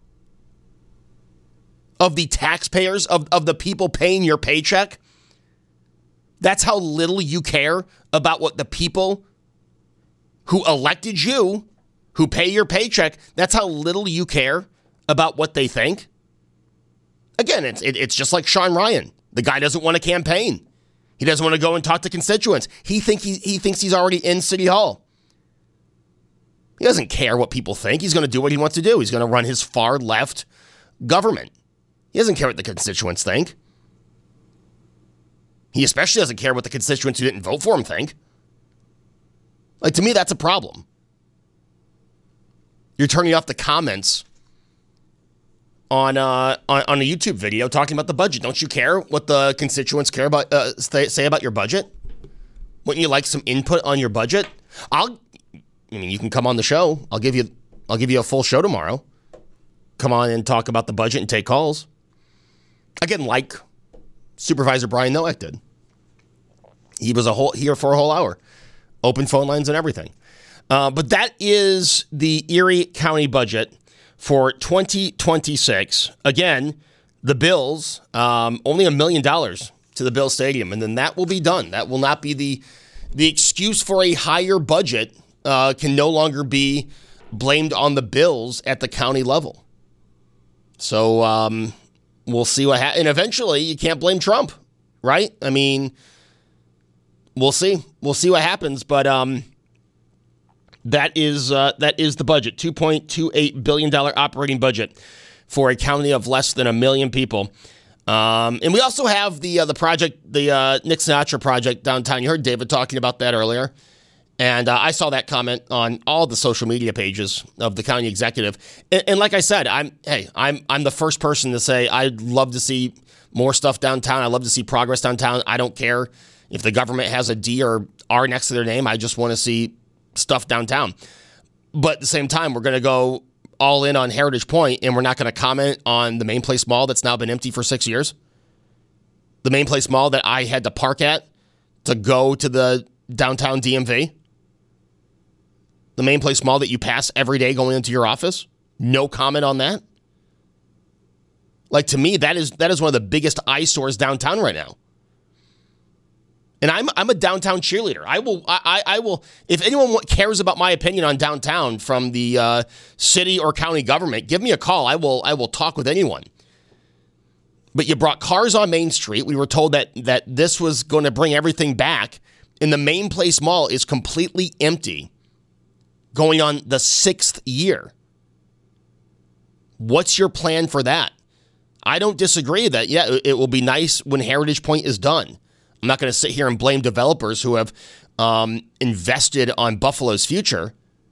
of the taxpayers, of, of the people paying your paycheck. That's how little you care about what the people who elected you, who pay your paycheck, that's how little you care about what they think. Again, it's it, it's just like Sean Ryan. The guy doesn't want to campaign. He doesn't want to go and talk to constituents. He think he, he thinks he's already in City Hall. He doesn't care what people think. He's going to do what he wants to do. He's going to run his far left government. He doesn't care what the constituents think. He especially doesn't care what the constituents who didn't vote for him think. Like, to me, that's a problem. You're turning off the comments on uh, on, on a YouTube video talking about the budget. Don't you care what the constituents care about? Uh, say, say about your budget? Wouldn't you like some input on your budget? I'll. I mean, you can come on the show. I'll give you. I'll give you a full show tomorrow. Come on and talk about the budget and take calls. Again, like Supervisor Brian Nowak did. He was a whole here for a whole hour. Open phone lines and everything. Uh, but that is the Erie County budget for twenty twenty-six. Again, the Bills, um, only a million dollars to the Bill Stadium, and then that will be done. That will not be the the excuse for a higher budget. Uh, can no longer be blamed on the Bills at the county level. So um, we'll see what happens. And eventually, you can't blame Trump, right? I mean, we'll see. We'll see what happens. But um, that is uh, that is the budget, two point two eight billion dollars operating budget for a county of less than a million people. Um, and we also have the uh, the project, the uh, Nick Sinatra project downtown. You heard David talking about that earlier. And uh, I saw that comment on all the social media pages of the county executive. And, and like I said, I'm hey, I'm I'm the first person to say I'd love to see more stuff downtown. I'd love to see progress downtown. I don't care if the government has a D or R next to their name. I just want to see stuff downtown. But at the same time, we're going to go all in on Heritage Point, and we're not going to comment on the Main Place Mall that's now been empty for six years. The Main Place Mall that I had to park at to go to the downtown D M V. The Main Place Mall that you pass every day going into your office. No comment on that. Like, to me, that is that is one of the biggest eyesores downtown right now. And I'm I'm a downtown cheerleader. I will I I will if anyone cares about my opinion on downtown from the uh, city or county government, give me a call. I will I will talk with anyone. But you brought cars on Main Street. We were told that that this was going to bring everything back, and the Main Place Mall is completely empty, going on the sixth year. What's your plan for that? I don't disagree that, yeah, it will be nice when Heritage Point is done. I'm not going to sit here and blame developers who have um, invested on Buffalo's future.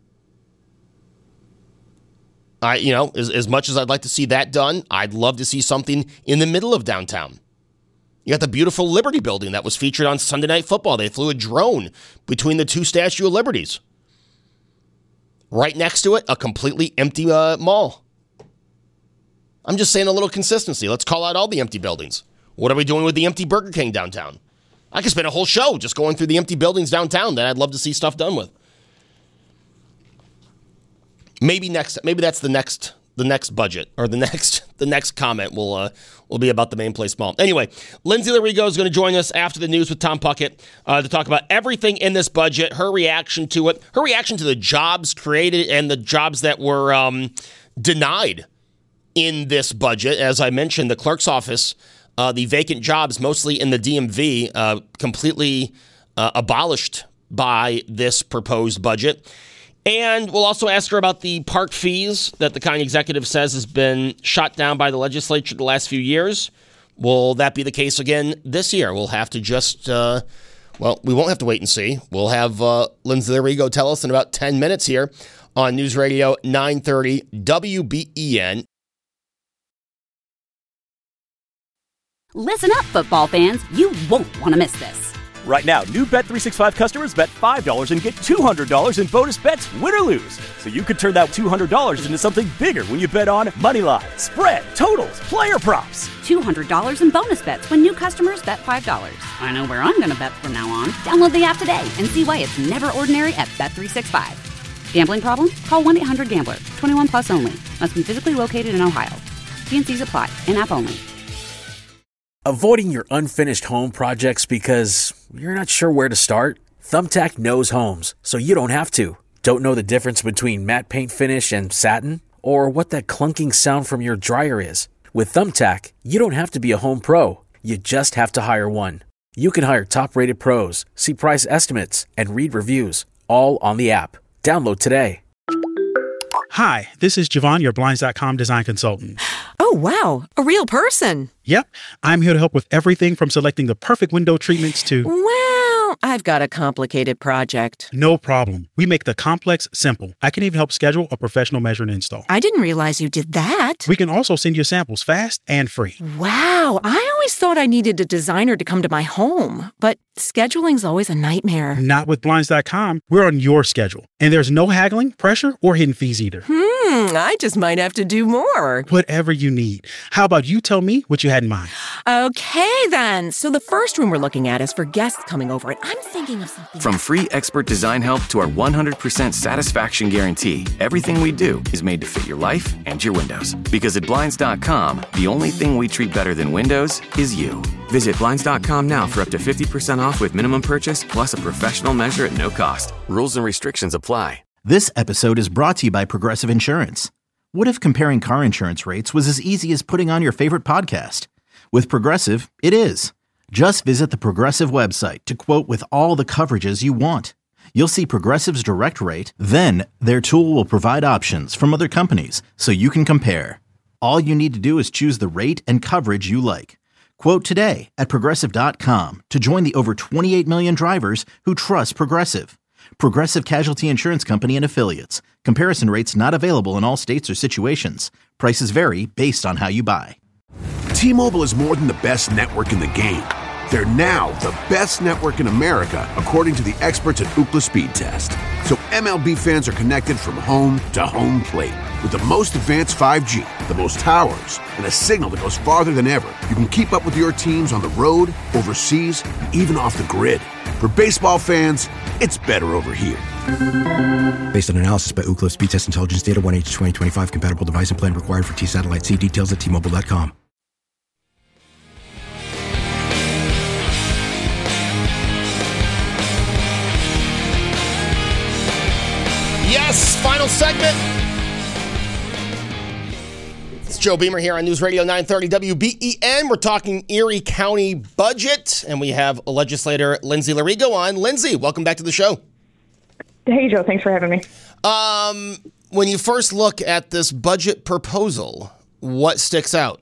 I, you know, as, as much as I'd like to see that done, I'd love to see something in the middle of downtown. You got the beautiful Liberty Building that was featured on Sunday Night Football. They flew a drone between the two Statue of Liberties. Right next to it, a completely empty uh, mall. I'm just saying a little consistency. Let's call out all the empty buildings. What are we doing with the empty Burger King downtown? I could spend a whole show just going through the empty buildings downtown that I'd love to see stuff done with. Maybe next. Maybe that's the next the next budget or the next the next comment will uh, will be about the Main Place Mall. Anyway, Lindsay Larigo is going to join us after the news with Tom Puckett uh, to talk about everything in this budget, her reaction to it, her reaction to the jobs created and the jobs that were um, denied in this budget. As I mentioned, the clerk's office, uh, the vacant jobs, mostly in the D M V, uh, completely uh, abolished by this proposed budget. And we'll also ask her about the park fees that the county executive says has been shot down by the legislature the last few years. Will that be the case again this year? We'll have to just, uh, well, we won't have to wait and see. We'll have uh, Lindsay Larigo tell us in about ten minutes here on News Radio nine thirty W B E N. Listen up, football fans. You won't want to miss this. Right now, new Bet three sixty-five customers bet five dollars and get two hundred dollars in bonus bets, win or lose. So you could turn that two hundred dollars into something bigger when you bet on money line, spread, totals, player props. two hundred dollars in bonus bets when new customers bet five dollars. I know where I'm going to bet from now on. Download the app today and see why it's never ordinary at Bet three sixty-five. Gambling problem? Call one eight hundred gambler. twenty-one plus only. Must be physically located in Ohio. T and C's apply. In-app only. Avoiding your unfinished home projects because you're not sure where to start? Thumbtack knows homes, so you don't have to. Don't know the difference between matte paint finish and satin? Or what that clunking sound from your dryer is? With Thumbtack, you don't have to be a home pro. You just have to hire one. You can hire top-rated pros, see price estimates, and read reviews, all on the app. Download today. Hi, this is Javon, your Blinds dot com design consultant. Oh, wow. A real person. Yep. I'm here to help with everything from selecting the perfect window treatments to... Well, I've got a complicated project. No problem. We make the complex simple. I can even help schedule a professional measure and install. I didn't realize you did that. We can also send you samples fast and free. Wow. I always thought I needed a designer to come to my home, but scheduling's always a nightmare. Not with Blinds dot com. We're on your schedule. And there's no haggling, pressure, or hidden fees either. Hmm, I just might have to do more. Whatever you need. How about you tell me what you had in mind? Okay, then. So the first room we're looking at is for guests coming over, and I'm thinking of something... From free expert design help to our one hundred percent satisfaction guarantee, everything we do is made to fit your life and your windows. Because at Blinds dot com, the only thing we treat better than windows is you. Visit Blinds dot com now for up to fifty percent off with minimum purchase, plus a professional measure at no cost. Rules and restrictions apply. This episode is brought to you by Progressive Insurance. What if comparing car insurance rates was as easy as putting on your favorite podcast? With Progressive, it is. Just visit the Progressive website to quote with all the coverages you want. You'll see Progressive's direct rate, then their tool will provide options from other companies so you can compare. All you need to do is choose the rate and coverage you like. Quote today at Progressive dot com to join the over twenty-eight million drivers who trust Progressive. Progressive Casualty Insurance Company and Affiliates. Comparison rates not available in all states or situations. Prices vary based on how you buy. T-Mobile is more than the best network in the game. They're now the best network in America, according to the experts at Ookla Speed Test. So M L B fans are connected from home to home plate. With the most advanced five G, the most towers, and a signal that goes farther than ever, you can keep up with your teams on the road, overseas, and even off the grid. For baseball fans, it's better over here. Based on analysis by Ookla Speed Test Intelligence Data, one H twenty twenty-five compatible device and plan required for T-Satellite. See details at T Mobile dot com. Yes, final segment. It's Joe Beamer here on News Radio nine thirty W B E N. We're talking Erie County budget, and we have legislator Lindsay Larigo on. Lindsay, welcome back to the show. Hey, Joe. Thanks for having me. Um, when you first look at this budget proposal, what sticks out?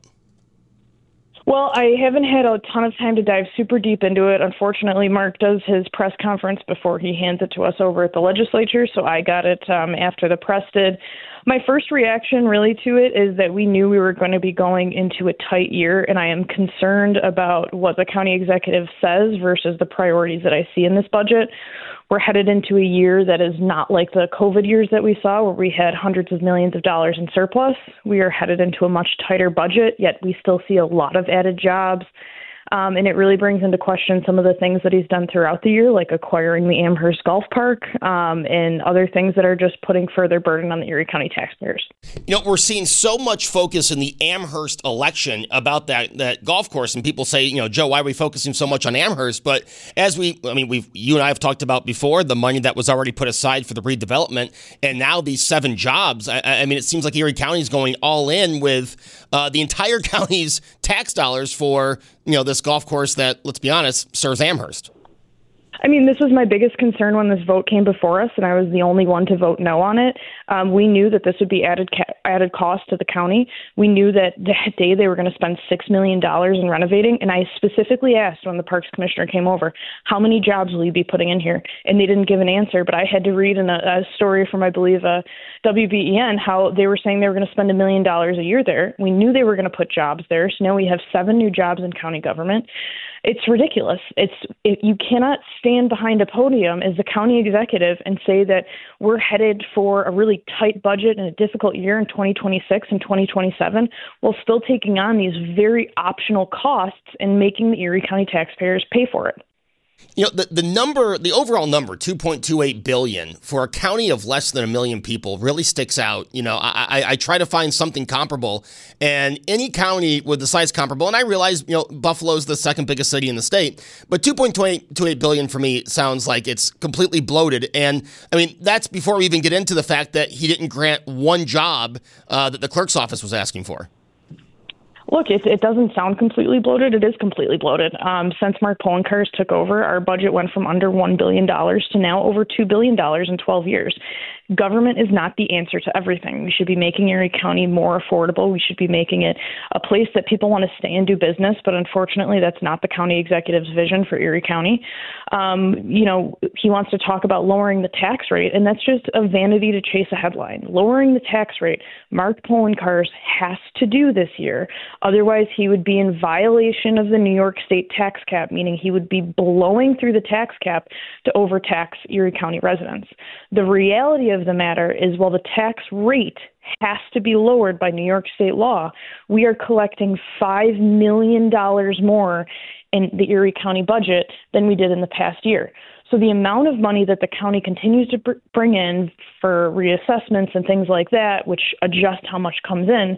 Well, I haven't had a ton of time to dive super deep into it. Unfortunately, Mark does his press conference before he hands it to us over at the legislature, so I got it um, after the press did. My first reaction really to it is that we knew we were going to be going into a tight year, and I am concerned about what the county executive says versus the priorities that I see in this budget. We're headed into a year that is not like the COVID years that we saw, where we had hundreds of millions of dollars in surplus. We are headed into a much tighter budget, yet we still see a lot of added jobs. Um, and it really brings into question some of the things that he's done throughout the year, like acquiring the Amherst Golf Park um, and other things that are just putting further burden on the Erie County taxpayers. You know, we're seeing so much focus in the Amherst election about that that golf course, and people say, you know, Joe, why are we focusing so much on Amherst? But as we, I mean, we've you and I have talked about before, the money that was already put aside for the redevelopment, and now these seven jobs. I, I mean, it seems like Erie County is going all in with uh, the entire county's tax dollars for, you know, this golf course that, let's be honest, serves Amherst. I mean, this was my biggest concern when this vote came before us, and I was the only one to vote no on it. Um, we knew that this would be added ca- added cost to the county. We knew that that day they were going to spend six million dollars in renovating, and I specifically asked when the Parks Commissioner came over, how many jobs will you be putting in here? And they didn't give an answer, but I had to read in a, a story from, I believe, uh, W B E N, how they were saying they were going to spend a million dollars a year there. We knew they were going to put jobs there, so now we have seven new jobs in county government. It's ridiculous. It's it, you cannot stand behind a podium as the county executive and say that we're headed for a really tight budget and a difficult year in twenty twenty-six and twenty twenty-seven while still taking on these very optional costs and making the Erie County taxpayers pay for it. You know, the, the number, the overall number, two point two eight billion dollars for a county of less than a million people really sticks out. You know, I, I, I try to find something comparable, and any county with the size comparable, and I realize, you know, Buffalo's the second biggest city in the state, but two point two eight billion dollars for me sounds like it's completely bloated. And I mean, that's before we even get into the fact that he didn't grant one job uh, that the clerk's office was asking for. Look, it, it doesn't sound completely bloated. It is completely bloated. Um, since Mark Poloncarz took over, our budget went from under one billion dollars to now over two billion dollars in twelve years. Government is not the answer to everything. We should be making Erie County more affordable. We should be making it a place that people want to stay and do business, but unfortunately, that's not the county executive's vision for Erie County. Um, you know, he wants to talk about lowering the tax rate, and that's just a vanity to chase a headline. Lowering the tax rate, Mark Poloncarz has to do this year. Otherwise, he would be in violation of the New York State tax cap, meaning he would be blowing through the tax cap to overtax Erie County residents. The reality of the matter is, while the tax rate has to be lowered by New York State law, we are collecting five million dollars more in the Erie County budget than we did in the past year. So the amount of money that the county continues to br- bring in for reassessments and things like that, which adjust how much comes in,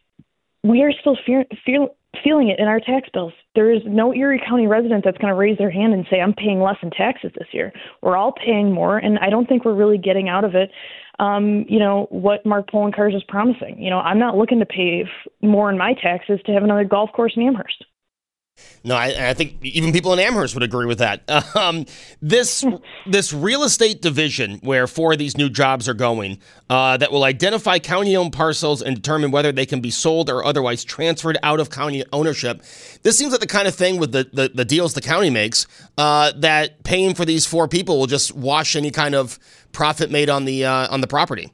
we are still fear, feel, feeling it in our tax bills. There is no Erie County resident that's going to raise their hand and say, I'm paying less in taxes this year. We're all paying more, and I don't think we're really getting out of it, um, you know, what Mark Poloncarz is promising. You know, I'm not looking to pay f- more in my taxes to have another golf course in Amherst. No, I, I think even people in Amherst would agree with that. Um, this this real estate division where four of these new jobs are going uh, that will identify county-owned parcels and determine whether they can be sold or otherwise transferred out of county ownership. This seems like the kind of thing with the, the, the deals the county makes uh, that paying for these four people will just wash any kind of profit made on the uh, on the property.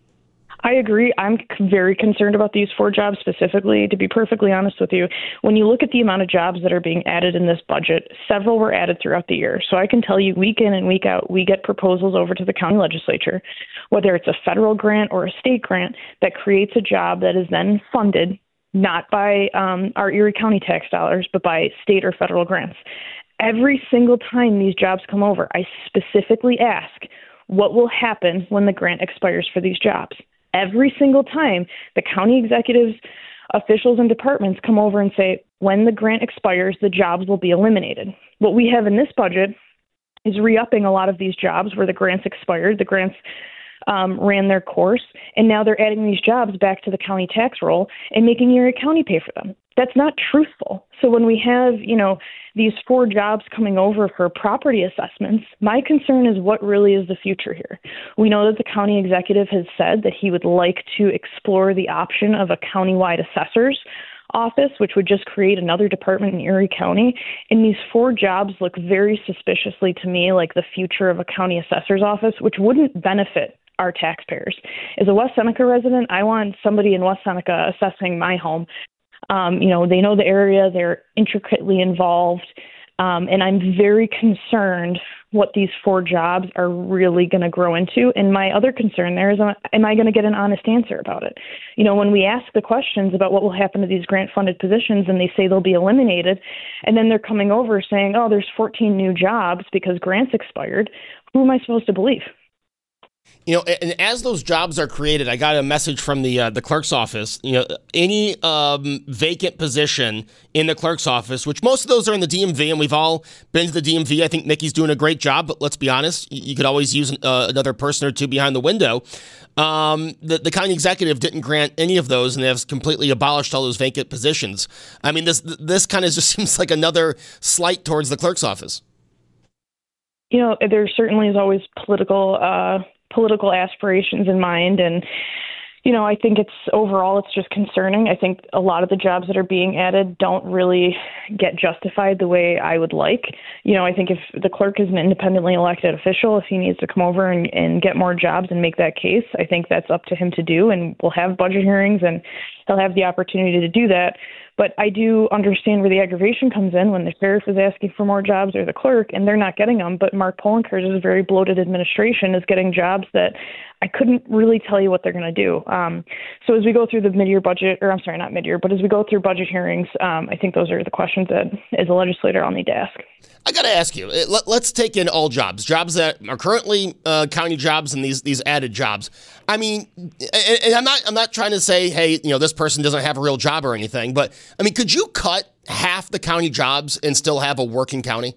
I agree. I'm very concerned about these four jobs specifically. To be perfectly honest with you, when you look at the amount of jobs that are being added in this budget, several were added throughout the year. So I can tell you week in and week out, we get proposals over to the county legislature, whether it's a federal grant or a state grant, that creates a job that is then funded not by um, our Erie County tax dollars, but by state or federal grants. Every single time these jobs come over, I specifically ask, what will happen when the grant expires for these jobs? Every single time, the county executives, officials, and departments come over and say, when the grant expires, the jobs will be eliminated. What we have in this budget is re-upping a lot of these jobs where the grants expired, the grants um, ran their course, and now they're adding these jobs back to the county tax roll and making Erie County pay for them. That's not truthful. So when we have, you know, these four jobs coming over for property assessments, my concern is what really is the future here. We know that the county executive has said that he would like to explore the option of a countywide assessor's office, which would just create another department in Erie County. And these four jobs look very suspiciously to me like the future of a county assessor's office, which wouldn't benefit our taxpayers. As a West Seneca resident, I want somebody in West Seneca assessing my home. Um, you know, they know the area, they're intricately involved, um, and I'm very concerned what these four jobs are really going to grow into. And my other concern there is, uh, am I going to get an honest answer about it? You know, when we ask the questions about what will happen to these grant-funded positions and they say they'll be eliminated, and then they're coming over saying, oh, there's fourteen new jobs because grants expired, who am I supposed to believe? You know, and as those jobs are created, I got a message from the uh, the clerk's office. You know, any um, vacant position in the clerk's office, which most of those are in the D M V, and we've all been to the D M V. I think Nikki's doing a great job, but let's be honest, you could always use uh, another person or two behind the window. Um, the, the county executive didn't grant any of those, and they have completely abolished all those vacant positions. I mean, this this kind of just seems like another slight towards the clerk's office. You know, there certainly is always political uh political aspirations in mind. And, you know, I think it's overall, it's just concerning. I think a lot of the jobs that are being added don't really get justified the way I would like. You know, I think if the clerk is an independently elected official, if he needs to come over and, and get more jobs and make that case, I think that's up to him to do. And we'll have budget hearings and he'll have the opportunity to do that. But I do understand where the aggravation comes in when the sheriff is asking for more jobs or the clerk and they're not getting them. But Mark Poloncarz' very bloated administration is getting jobs that I couldn't really tell you what they're going to do. Um, so as we go through the mid-year budget, or I'm sorry, not mid-year, but as we go through budget hearings, um, I think those are the questions that as a legislator I'll need to ask. I got to ask you, let, let's take in all jobs, jobs that are currently uh, county jobs and these these added jobs. I mean, and, and I'm not I'm not trying to say, hey, you know, this person doesn't have a real job or anything, but I mean, could you cut half the county jobs and still have a working county?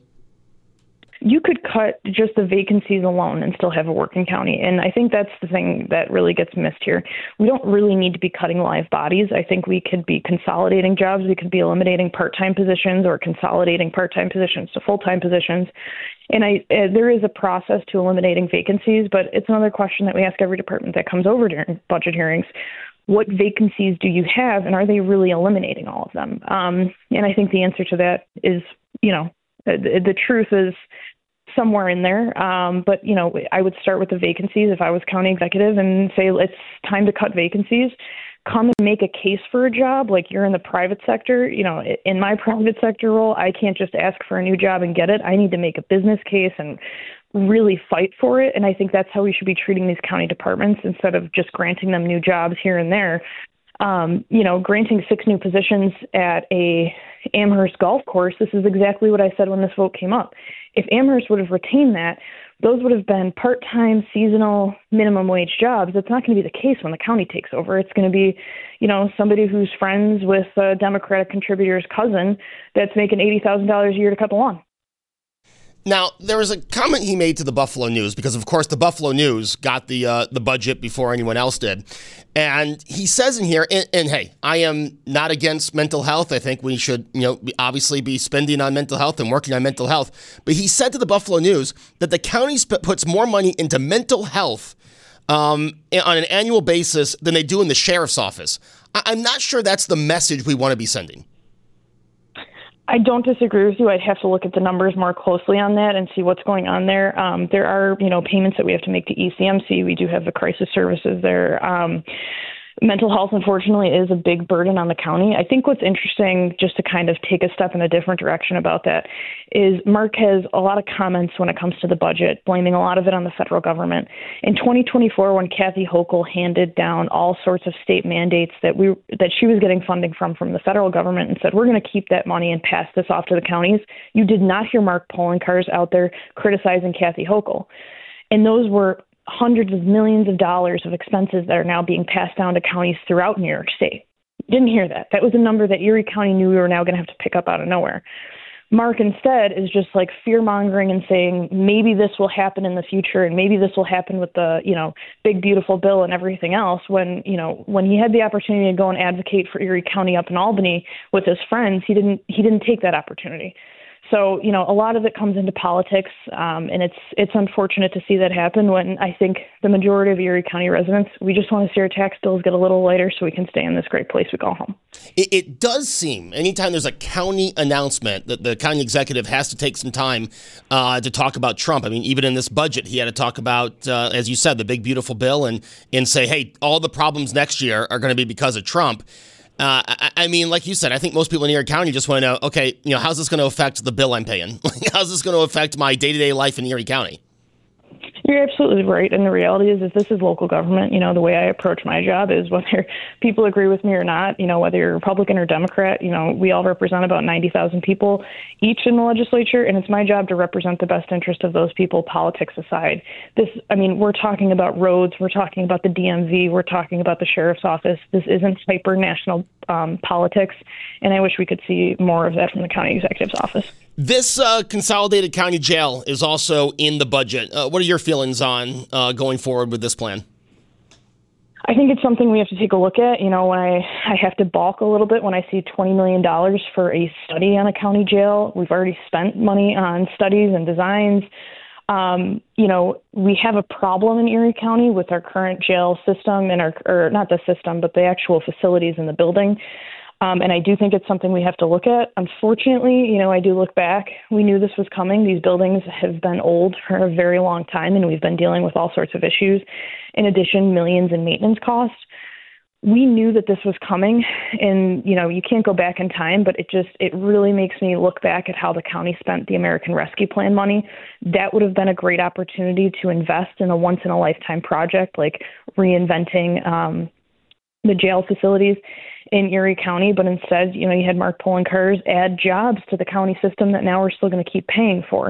You could cut just the vacancies alone and still have a working county. And I think that's the thing that really gets missed here. We don't really need to be cutting live bodies. I think we could be consolidating jobs. We could be eliminating part-time positions or consolidating part-time positions to full-time positions. And I, uh, there is a process to eliminating vacancies, but it's another question that we ask every department that comes over during budget hearings. What vacancies do you have, and are they really eliminating all of them? Um, and I think the answer to that is, you know, the, the truth is somewhere in there. Um, but, you know, I would start with the vacancies if I was county executive and say, it's time to cut vacancies. Come and make a case for a job like you're in the private sector. You know, in my private sector role, I can't just ask for a new job and get it. I need to make a business case and really fight for it. And I think that's how we should be treating these county departments instead of just granting them new jobs here and there. Um, you know, granting six new positions at a Amherst golf course, this is exactly what I said when this vote came up. If Amherst would have retained that, those would have been part-time, seasonal, minimum wage jobs. That's not going to be the case when the county takes over. It's going to be, you know, somebody who's friends with a Democratic contributor's cousin that's making eighty thousand dollars a year to cut the lawn. Now, there was a comment he made to the Buffalo News because, of course, the Buffalo News got the uh, the budget before anyone else did. And he says in here, and, and hey, I am not against mental health. I think we should, you know, obviously be spending on mental health and working on mental health. But he said to the Buffalo News that the county sp- puts more money into mental health um, on an annual basis than they do in the sheriff's office. I- I'm not sure that's the message we want to be sending. I don't disagree with you. I'd have to look at the numbers more closely on that and see what's going on there. Um, there are, you know, payments that we have to make to E C M C. We do have the crisis services there. Um, mental health, unfortunately, is a big burden on the county. I think what's interesting, just to kind of take a step in a different direction about that, is Mark has a lot of comments when it comes to the budget, blaming a lot of it on the federal government. In twenty twenty-four, when Kathy Hochul handed down all sorts of state mandates that we that she was getting funding from from the federal government and said, we're going to keep that money and pass this off to the counties, you did not hear Mark Poloncarz out there criticizing Kathy Hochul. And those were hundreds of millions of dollars of expenses that are now being passed down to counties throughout New York State. Didn't hear that. That was a number that Erie County knew we were now going to have to pick up out of nowhere. Mark instead is just like fear-mongering and saying maybe this will happen in the future and maybe this will happen with the, you know, big, beautiful bill and everything else when, you know, when he had the opportunity to go and advocate for Erie County up in Albany with his friends, he didn't he didn't take that opportunity. So, you know, a lot of it comes into politics, um, and it's it's unfortunate to see that happen when I think the majority of Erie County residents, we just want to see our tax bills get a little lighter so we can stay in this great place we call home. It, it does seem anytime there's a county announcement that the county executive has to take some time uh, to talk about Trump. I mean, even in this budget, he had to talk about, uh, as you said, the big, beautiful bill and, and say, hey, all the problems next year are going to be because of Trump. Uh, I, I mean, like you said, I think most people in Erie County just want to know, okay, you know, how's this going to affect the bill I'm paying? How's this going to affect my day-to-day life in Erie County? You're absolutely right. And the reality is, is this is local government. You know, the way I approach my job is whether people agree with me or not, you know, whether you're Republican or Democrat, you know, we all represent about ninety thousand people each in the legislature. And it's my job to represent the best interest of those people, politics aside. This, I mean, we're talking about roads. We're talking about the D M V. We're talking about the sheriff's office. This isn't hyper national um, politics. And I wish we could see more of that from the county executive's office. This uh, consolidated county jail is also in the budget. Uh, what are your feelings on uh, going forward with this plan? I think it's something we have to take a look at. You know, when I, I have to balk a little bit when I see twenty million dollars for a study on a county jail. We've already spent money on studies and designs. Um, you know, we have a problem in Erie County with our current jail system and our, or not the system, but the actual facilities in the building. Um, and I do think it's something we have to look at. Unfortunately, you know, I do look back. We knew this was coming. These buildings have been old for a very long time, and we've been dealing with all sorts of issues. In addition, millions in maintenance costs. We knew that this was coming, and, you know, you can't go back in time, but it just, it really makes me look back at how the county spent the American Rescue Plan money. That would have been a great opportunity to invest in a once-in-a-lifetime project like reinventing um, the jail facilities in Erie County, but instead, you know, you had Mark Poloncarz add jobs to the county system that now we're still going to keep paying for.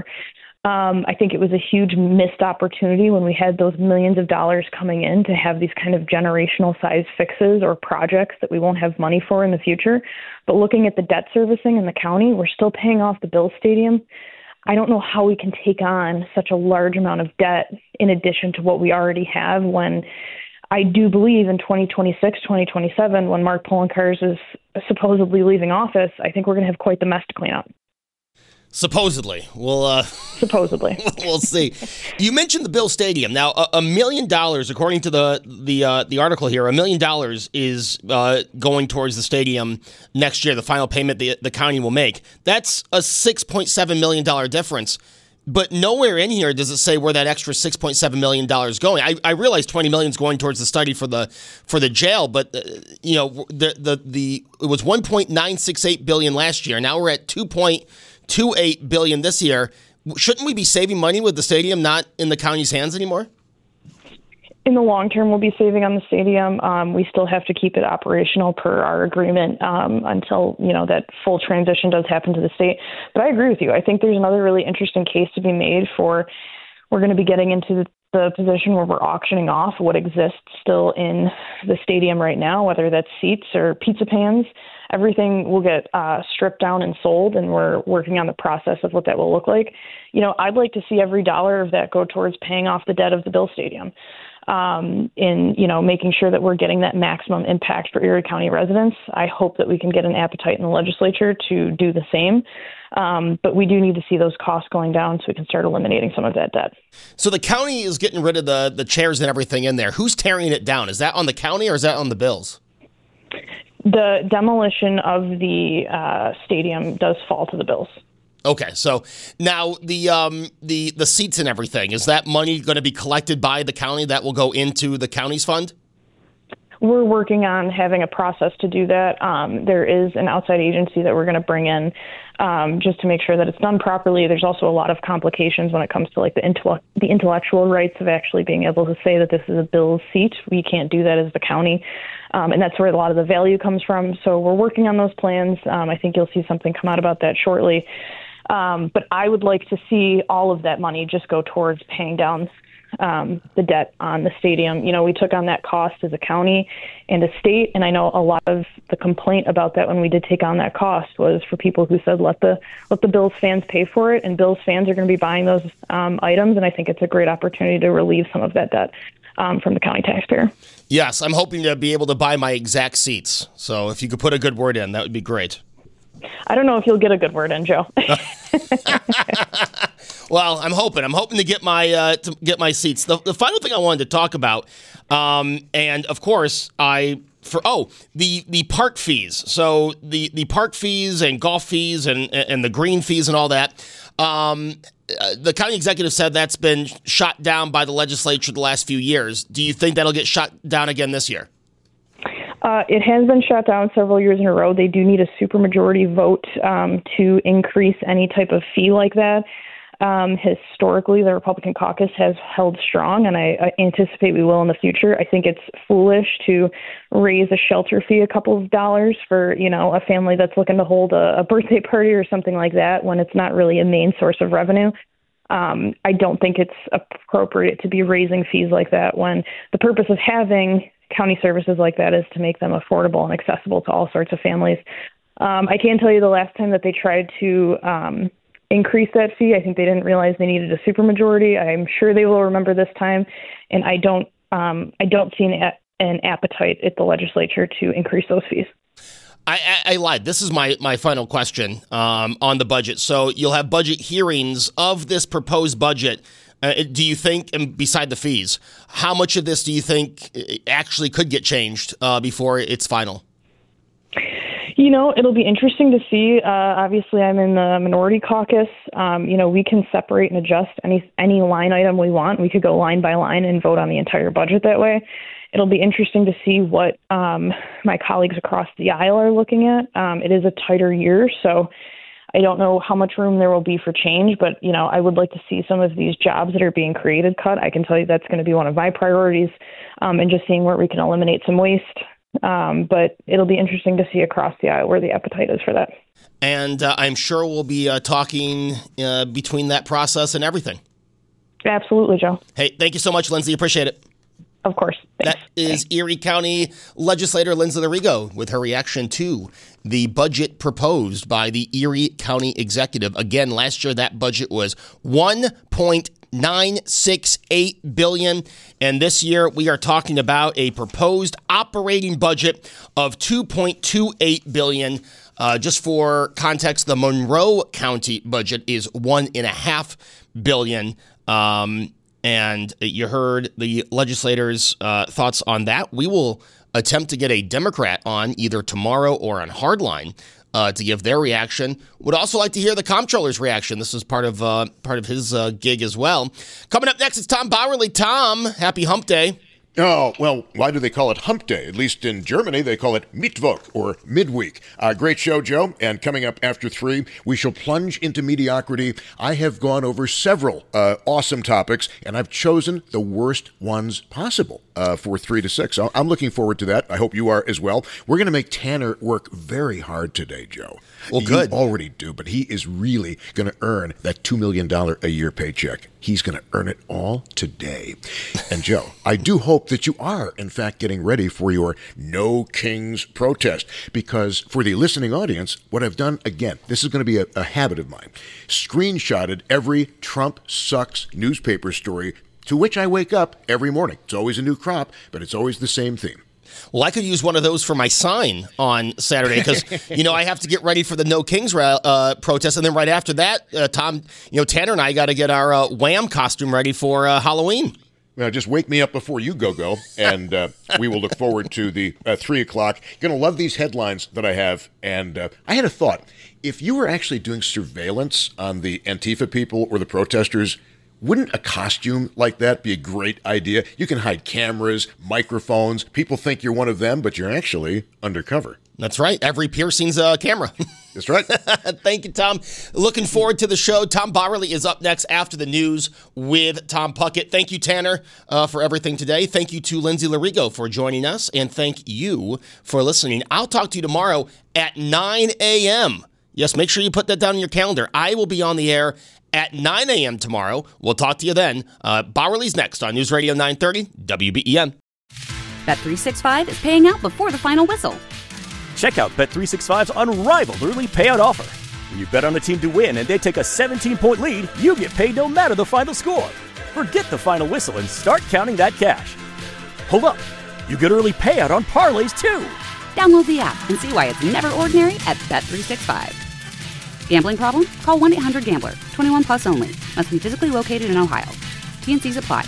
Um, I think it was a huge missed opportunity when we had those millions of dollars coming in to have these kind of generational size fixes or projects that we won't have money for in the future. But looking at the debt servicing in the county, we're still paying off the Bills Stadium. I don't know how we can take on such a large amount of debt in addition to what we already have when I do believe in twenty twenty-six, twenty twenty-seven, when Mark Poloncarz is supposedly leaving office, I think we're going to have quite the mess to clean up. Supposedly. We'll, uh, Supposedly. We'll see. You mentioned the Bill Stadium. Now, a, a million dollars, according to the the uh, the article here, a million dollars is uh, going towards the stadium next year, the final payment the, the county will make. That's a six point seven million dollars difference. But nowhere in here does it say where that extra six point seven million dollars is going. I, I realize twenty million dollars is going towards the study for the for the jail, but uh, you know the the the it was one point nine six eight billion dollars last year. Now we're at two point two eight billion dollars this year. Shouldn't we be saving money with the stadium not in the county's hands anymore? In the long term, we'll be saving on the stadium. Um, we still have to keep it operational per our agreement um, until, you know, that full transition does happen to the state. But I agree with you. I think there's another really interesting case to be made for we're going to be getting into the, the position where we're auctioning off what exists still in the stadium right now, whether that's seats or pizza pans. Everything will get uh, stripped down and sold, and we're working on the process of what that will look like. You know, I'd like to see every dollar of that go towards paying off the debt of the Bill Stadium, um, in, you know, making sure that we're getting that maximum impact for Erie County residents. I hope that we can get an appetite in the legislature to do the same. Um, but we do need to see those costs going down so we can start eliminating some of that debt. So the county is getting rid of the, the chairs and everything in there. Who's tearing it down? Is that on the county or is that on the Bills? The demolition of the uh, stadium does fall to the Bills. Okay, so now the um, the the seats and everything, is that money going to be collected by the county that will go into the county's fund? We're working on having a process to do that. Um, there is an outside agency that we're going to bring in um, just to make sure that it's done properly. There's also a lot of complications when it comes to like the intellect, the intellectual rights of actually being able to say that this is a Bills seat. We can't do that as the county. Um, and that's where a lot of the value comes from. So we're working on those plans. Um, I think you'll see something come out about that shortly. Um, but I would like to see all of that money just go towards paying down um, the debt on the stadium. You know, we took on that cost as a county and a state, and I know a lot of the complaint about that when we did take on that cost was for people who said, let the let the Bills fans pay for it, and Bills fans are going to be buying those um, items, and I think it's a great opportunity to relieve some of that debt um, from the county taxpayer. Yes, I'm hoping to be able to buy my exact seats, so if you could put a good word in, that would be great. I don't know if you'll get a good word in, Joe. Well, I'm hoping. I'm hoping to get my uh, to get my seats. The, the final thing I wanted to talk about, um, and of course, I for oh the the park fees. So the, the park fees and golf fees and and the green fees and all that. Um, uh, the county executive said that's been shot down by the legislature the last few years. Do you think that'll get shot down again this year? Uh, it has been shut down several years in a row. They do need a supermajority vote um, to increase any type of fee like that. Um, historically, the Republican caucus has held strong, and I, I anticipate we will in the future. I think it's foolish to raise a shelter fee a couple of dollars for, you know, a family that's looking to hold a, a birthday party or something like that when it's not really a main source of revenue. Um, I don't think it's appropriate to be raising fees like that when the purpose of having county services like that is to make them affordable and accessible to all sorts of families. Um, I can tell you the last time that they tried to um, increase that fee, I think they didn't realize they needed a supermajority. I'm sure they will remember this time, and I don't um, I don't see an, a- an appetite at the legislature to increase those fees. I, I, I lied. This is my, my final question um, on the budget. So you'll have budget hearings of this proposed budget. Uh, do you think, and beside the fees, how much of this do you think actually could get changed uh, before it's final? You know, it'll be interesting to see. Uh, obviously, I'm in the minority caucus. Um, you know, we can separate and adjust any any line item we want. We could go line by line and vote on the entire budget that way. It'll be interesting to see what um, my colleagues across the aisle are looking at. Um, it is a tighter year, so I don't know how much room there will be for change, but, you know, I would like to see some of these jobs that are being created cut. I can tell you that's going to be one of my priorities, um, and just seeing where we can eliminate some waste. Um, but it'll be interesting to see across the aisle where the appetite is for that. And uh, I'm sure we'll be uh, talking uh, between that process and everything. Absolutely, Joe. Hey, thank you so much, Lindsay. Appreciate it. Of course. Thanks. That is Erie County legislator Lindsay Larigo with her reaction to the budget proposed by the Erie County executive. Again, last year that budget was one point nine six eight billion dollars, and this year we are talking about a proposed operating budget of two point two eight billion dollars. Uh, just for context, the Monroe County budget is one and a half billion. Um, And you heard the legislators' uh, thoughts on that. We will attempt to get a Democrat on either tomorrow or on Hardline uh, to give their reaction. Would also like to hear the comptroller's reaction. This is part of uh, part of his uh, gig as well. Coming up next, it's Tom Bauerle. Tom, happy Hump Day. Oh, well, why do they call it Hump Day? At least in Germany, they call it Mittwoch, or midweek. Uh, great show, Joe. And coming up after three, we shall plunge into mediocrity. I have gone over several uh, awesome topics, and I've chosen the worst ones possible uh, for three to six. So I'm looking forward to that. I hope you are as well. We're going to make Tanner work very hard today, Joe. Well, good. You already do, but he is really going to earn that two million dollars a year paycheck. He's going to earn it all today. And Joe, I do hope that you are, in fact, getting ready for your No Kings protest, because for the listening audience, what I've done, again, this is going to be a, a habit of mine, screenshotted every Trump sucks newspaper story to which I wake up every morning. It's always a new crop, but it's always the same theme. Well, I could use one of those for my sign on Saturday because, you know, I have to get ready for the No Kings uh, protest. And then right after that, uh, Tom, you know, Tanner and I got to get our uh, Wham costume ready for uh, Halloween. Now, just wake me up before you go, go, and uh, we will look forward to the uh, three o'clock. You're going to love these headlines that I have. And uh, I had a thought. If you were actually doing surveillance on the Antifa people or the protesters, wouldn't a costume like that be a great idea? You can hide cameras, microphones. People think you're one of them, but you're actually undercover. That's right. Every piercing's a camera. That's right. Thank you, Tom. Looking forward to the show. Tom Bauerle is up next after the news with Tom Puckett. Thank you, Tanner, uh, for everything today. Thank you to Lindsay Larigo for joining us, and thank you for listening. I'll talk to you tomorrow at nine a.m. Yes, make sure you put that down in your calendar. I will be on the air at nine a.m. tomorrow. We'll talk to you then. Uh, Bauerle's next on News Radio nine thirty W B E N. Bet three sixty-five is paying out before the final whistle. Check out Bet three sixty-five's unrivaled early payout offer. When you bet on a team to win and they take a seventeen-point lead, you get paid no matter the final score. Forget the final whistle and start counting that cash. Hold up. You get early payout on parlays, too. Download the app and see why it's never ordinary at Bet three sixty-five. Gambling problem? Call one eight hundred gambler. twenty-one plus only. Must be physically located in Ohio. T N Cs apply.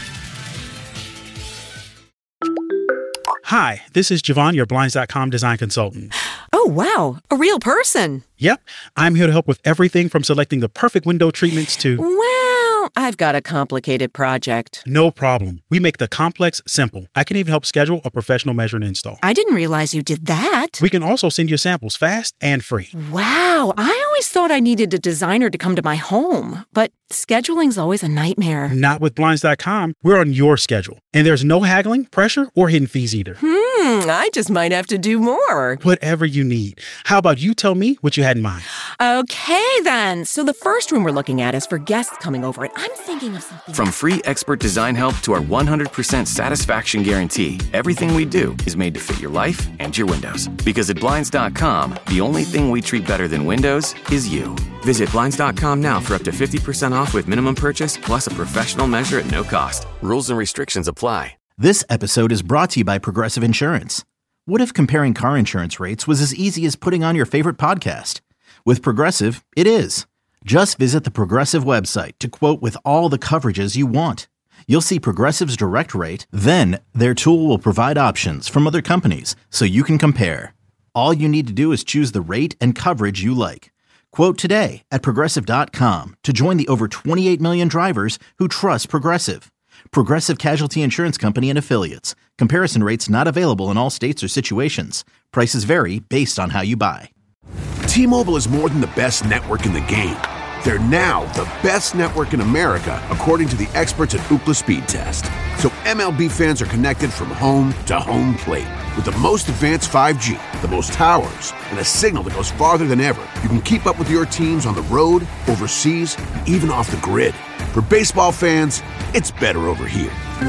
Hi, this is Javon, your Blinds dot com design consultant. Oh, wow. A real person. Yep. I'm here to help with everything from selecting the perfect window treatments to... Well, I've got a complicated project. No problem. We make the complex simple. I can even help schedule a professional measure and install. I didn't realize you did that. We can also send you samples fast and free. Wow. I always thought I needed a designer to come to my home, but scheduling's always a nightmare. Not with Blinds dot com. We're on your schedule. And there's no haggling, pressure, or hidden fees either. Hmm, I just might have to do more. Whatever you need. How about you tell me what you had in mind? Okay, then. So the first room we're looking at is for guests coming over, and I'm thinking of something. From free expert design help to our one hundred percent satisfaction guarantee, everything we do is made to fit your life and your windows. Because at Blinds dot com, the only thing we treat better than windows is you. Visit Blinds dot com now for up to fifty percent off with minimum purchase plus a professional measure at no cost. Rules and restrictions apply. This episode is brought to you by Progressive Insurance. What if comparing car insurance rates was as easy as putting on your favorite podcast? With Progressive, it is. Just visit the Progressive website to quote with all the coverages you want. You'll see Progressive's direct rate, then their tool will provide options from other companies so you can compare. All you need to do is choose the rate and coverage you like. Quote today at Progressive dot com to join the over twenty-eight million drivers who trust Progressive. Progressive Casualty Insurance Company and Affiliates. Comparison rates not available in all states or situations. Prices vary based on how you buy. T-Mobile is more than the best network in the game. They're now the best network in America, according to the experts at Ookla Speed Test. So M L B fans are connected from home to home plate. With the most advanced five G, the most towers, and a signal that goes farther than ever, you can keep up with your teams on the road, overseas, and even off the grid. For baseball fans, it's better over here.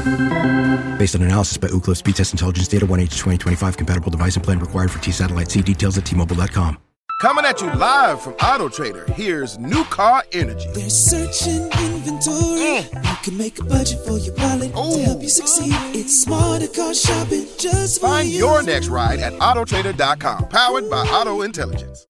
Based on analysis by Ookla Speed Test Intelligence Data, one H twenty twenty-five compatible device and plan required for T-Satellite. See details at T Mobile dot com. Coming at you live from Auto Trader, here's New Car Energy. They're searching inventory. Mm. You can make a budget for your wallet to help you succeed. It's smarter car shopping just for Find you. your next ride at Auto Trader dot com, powered by Auto Intelligence.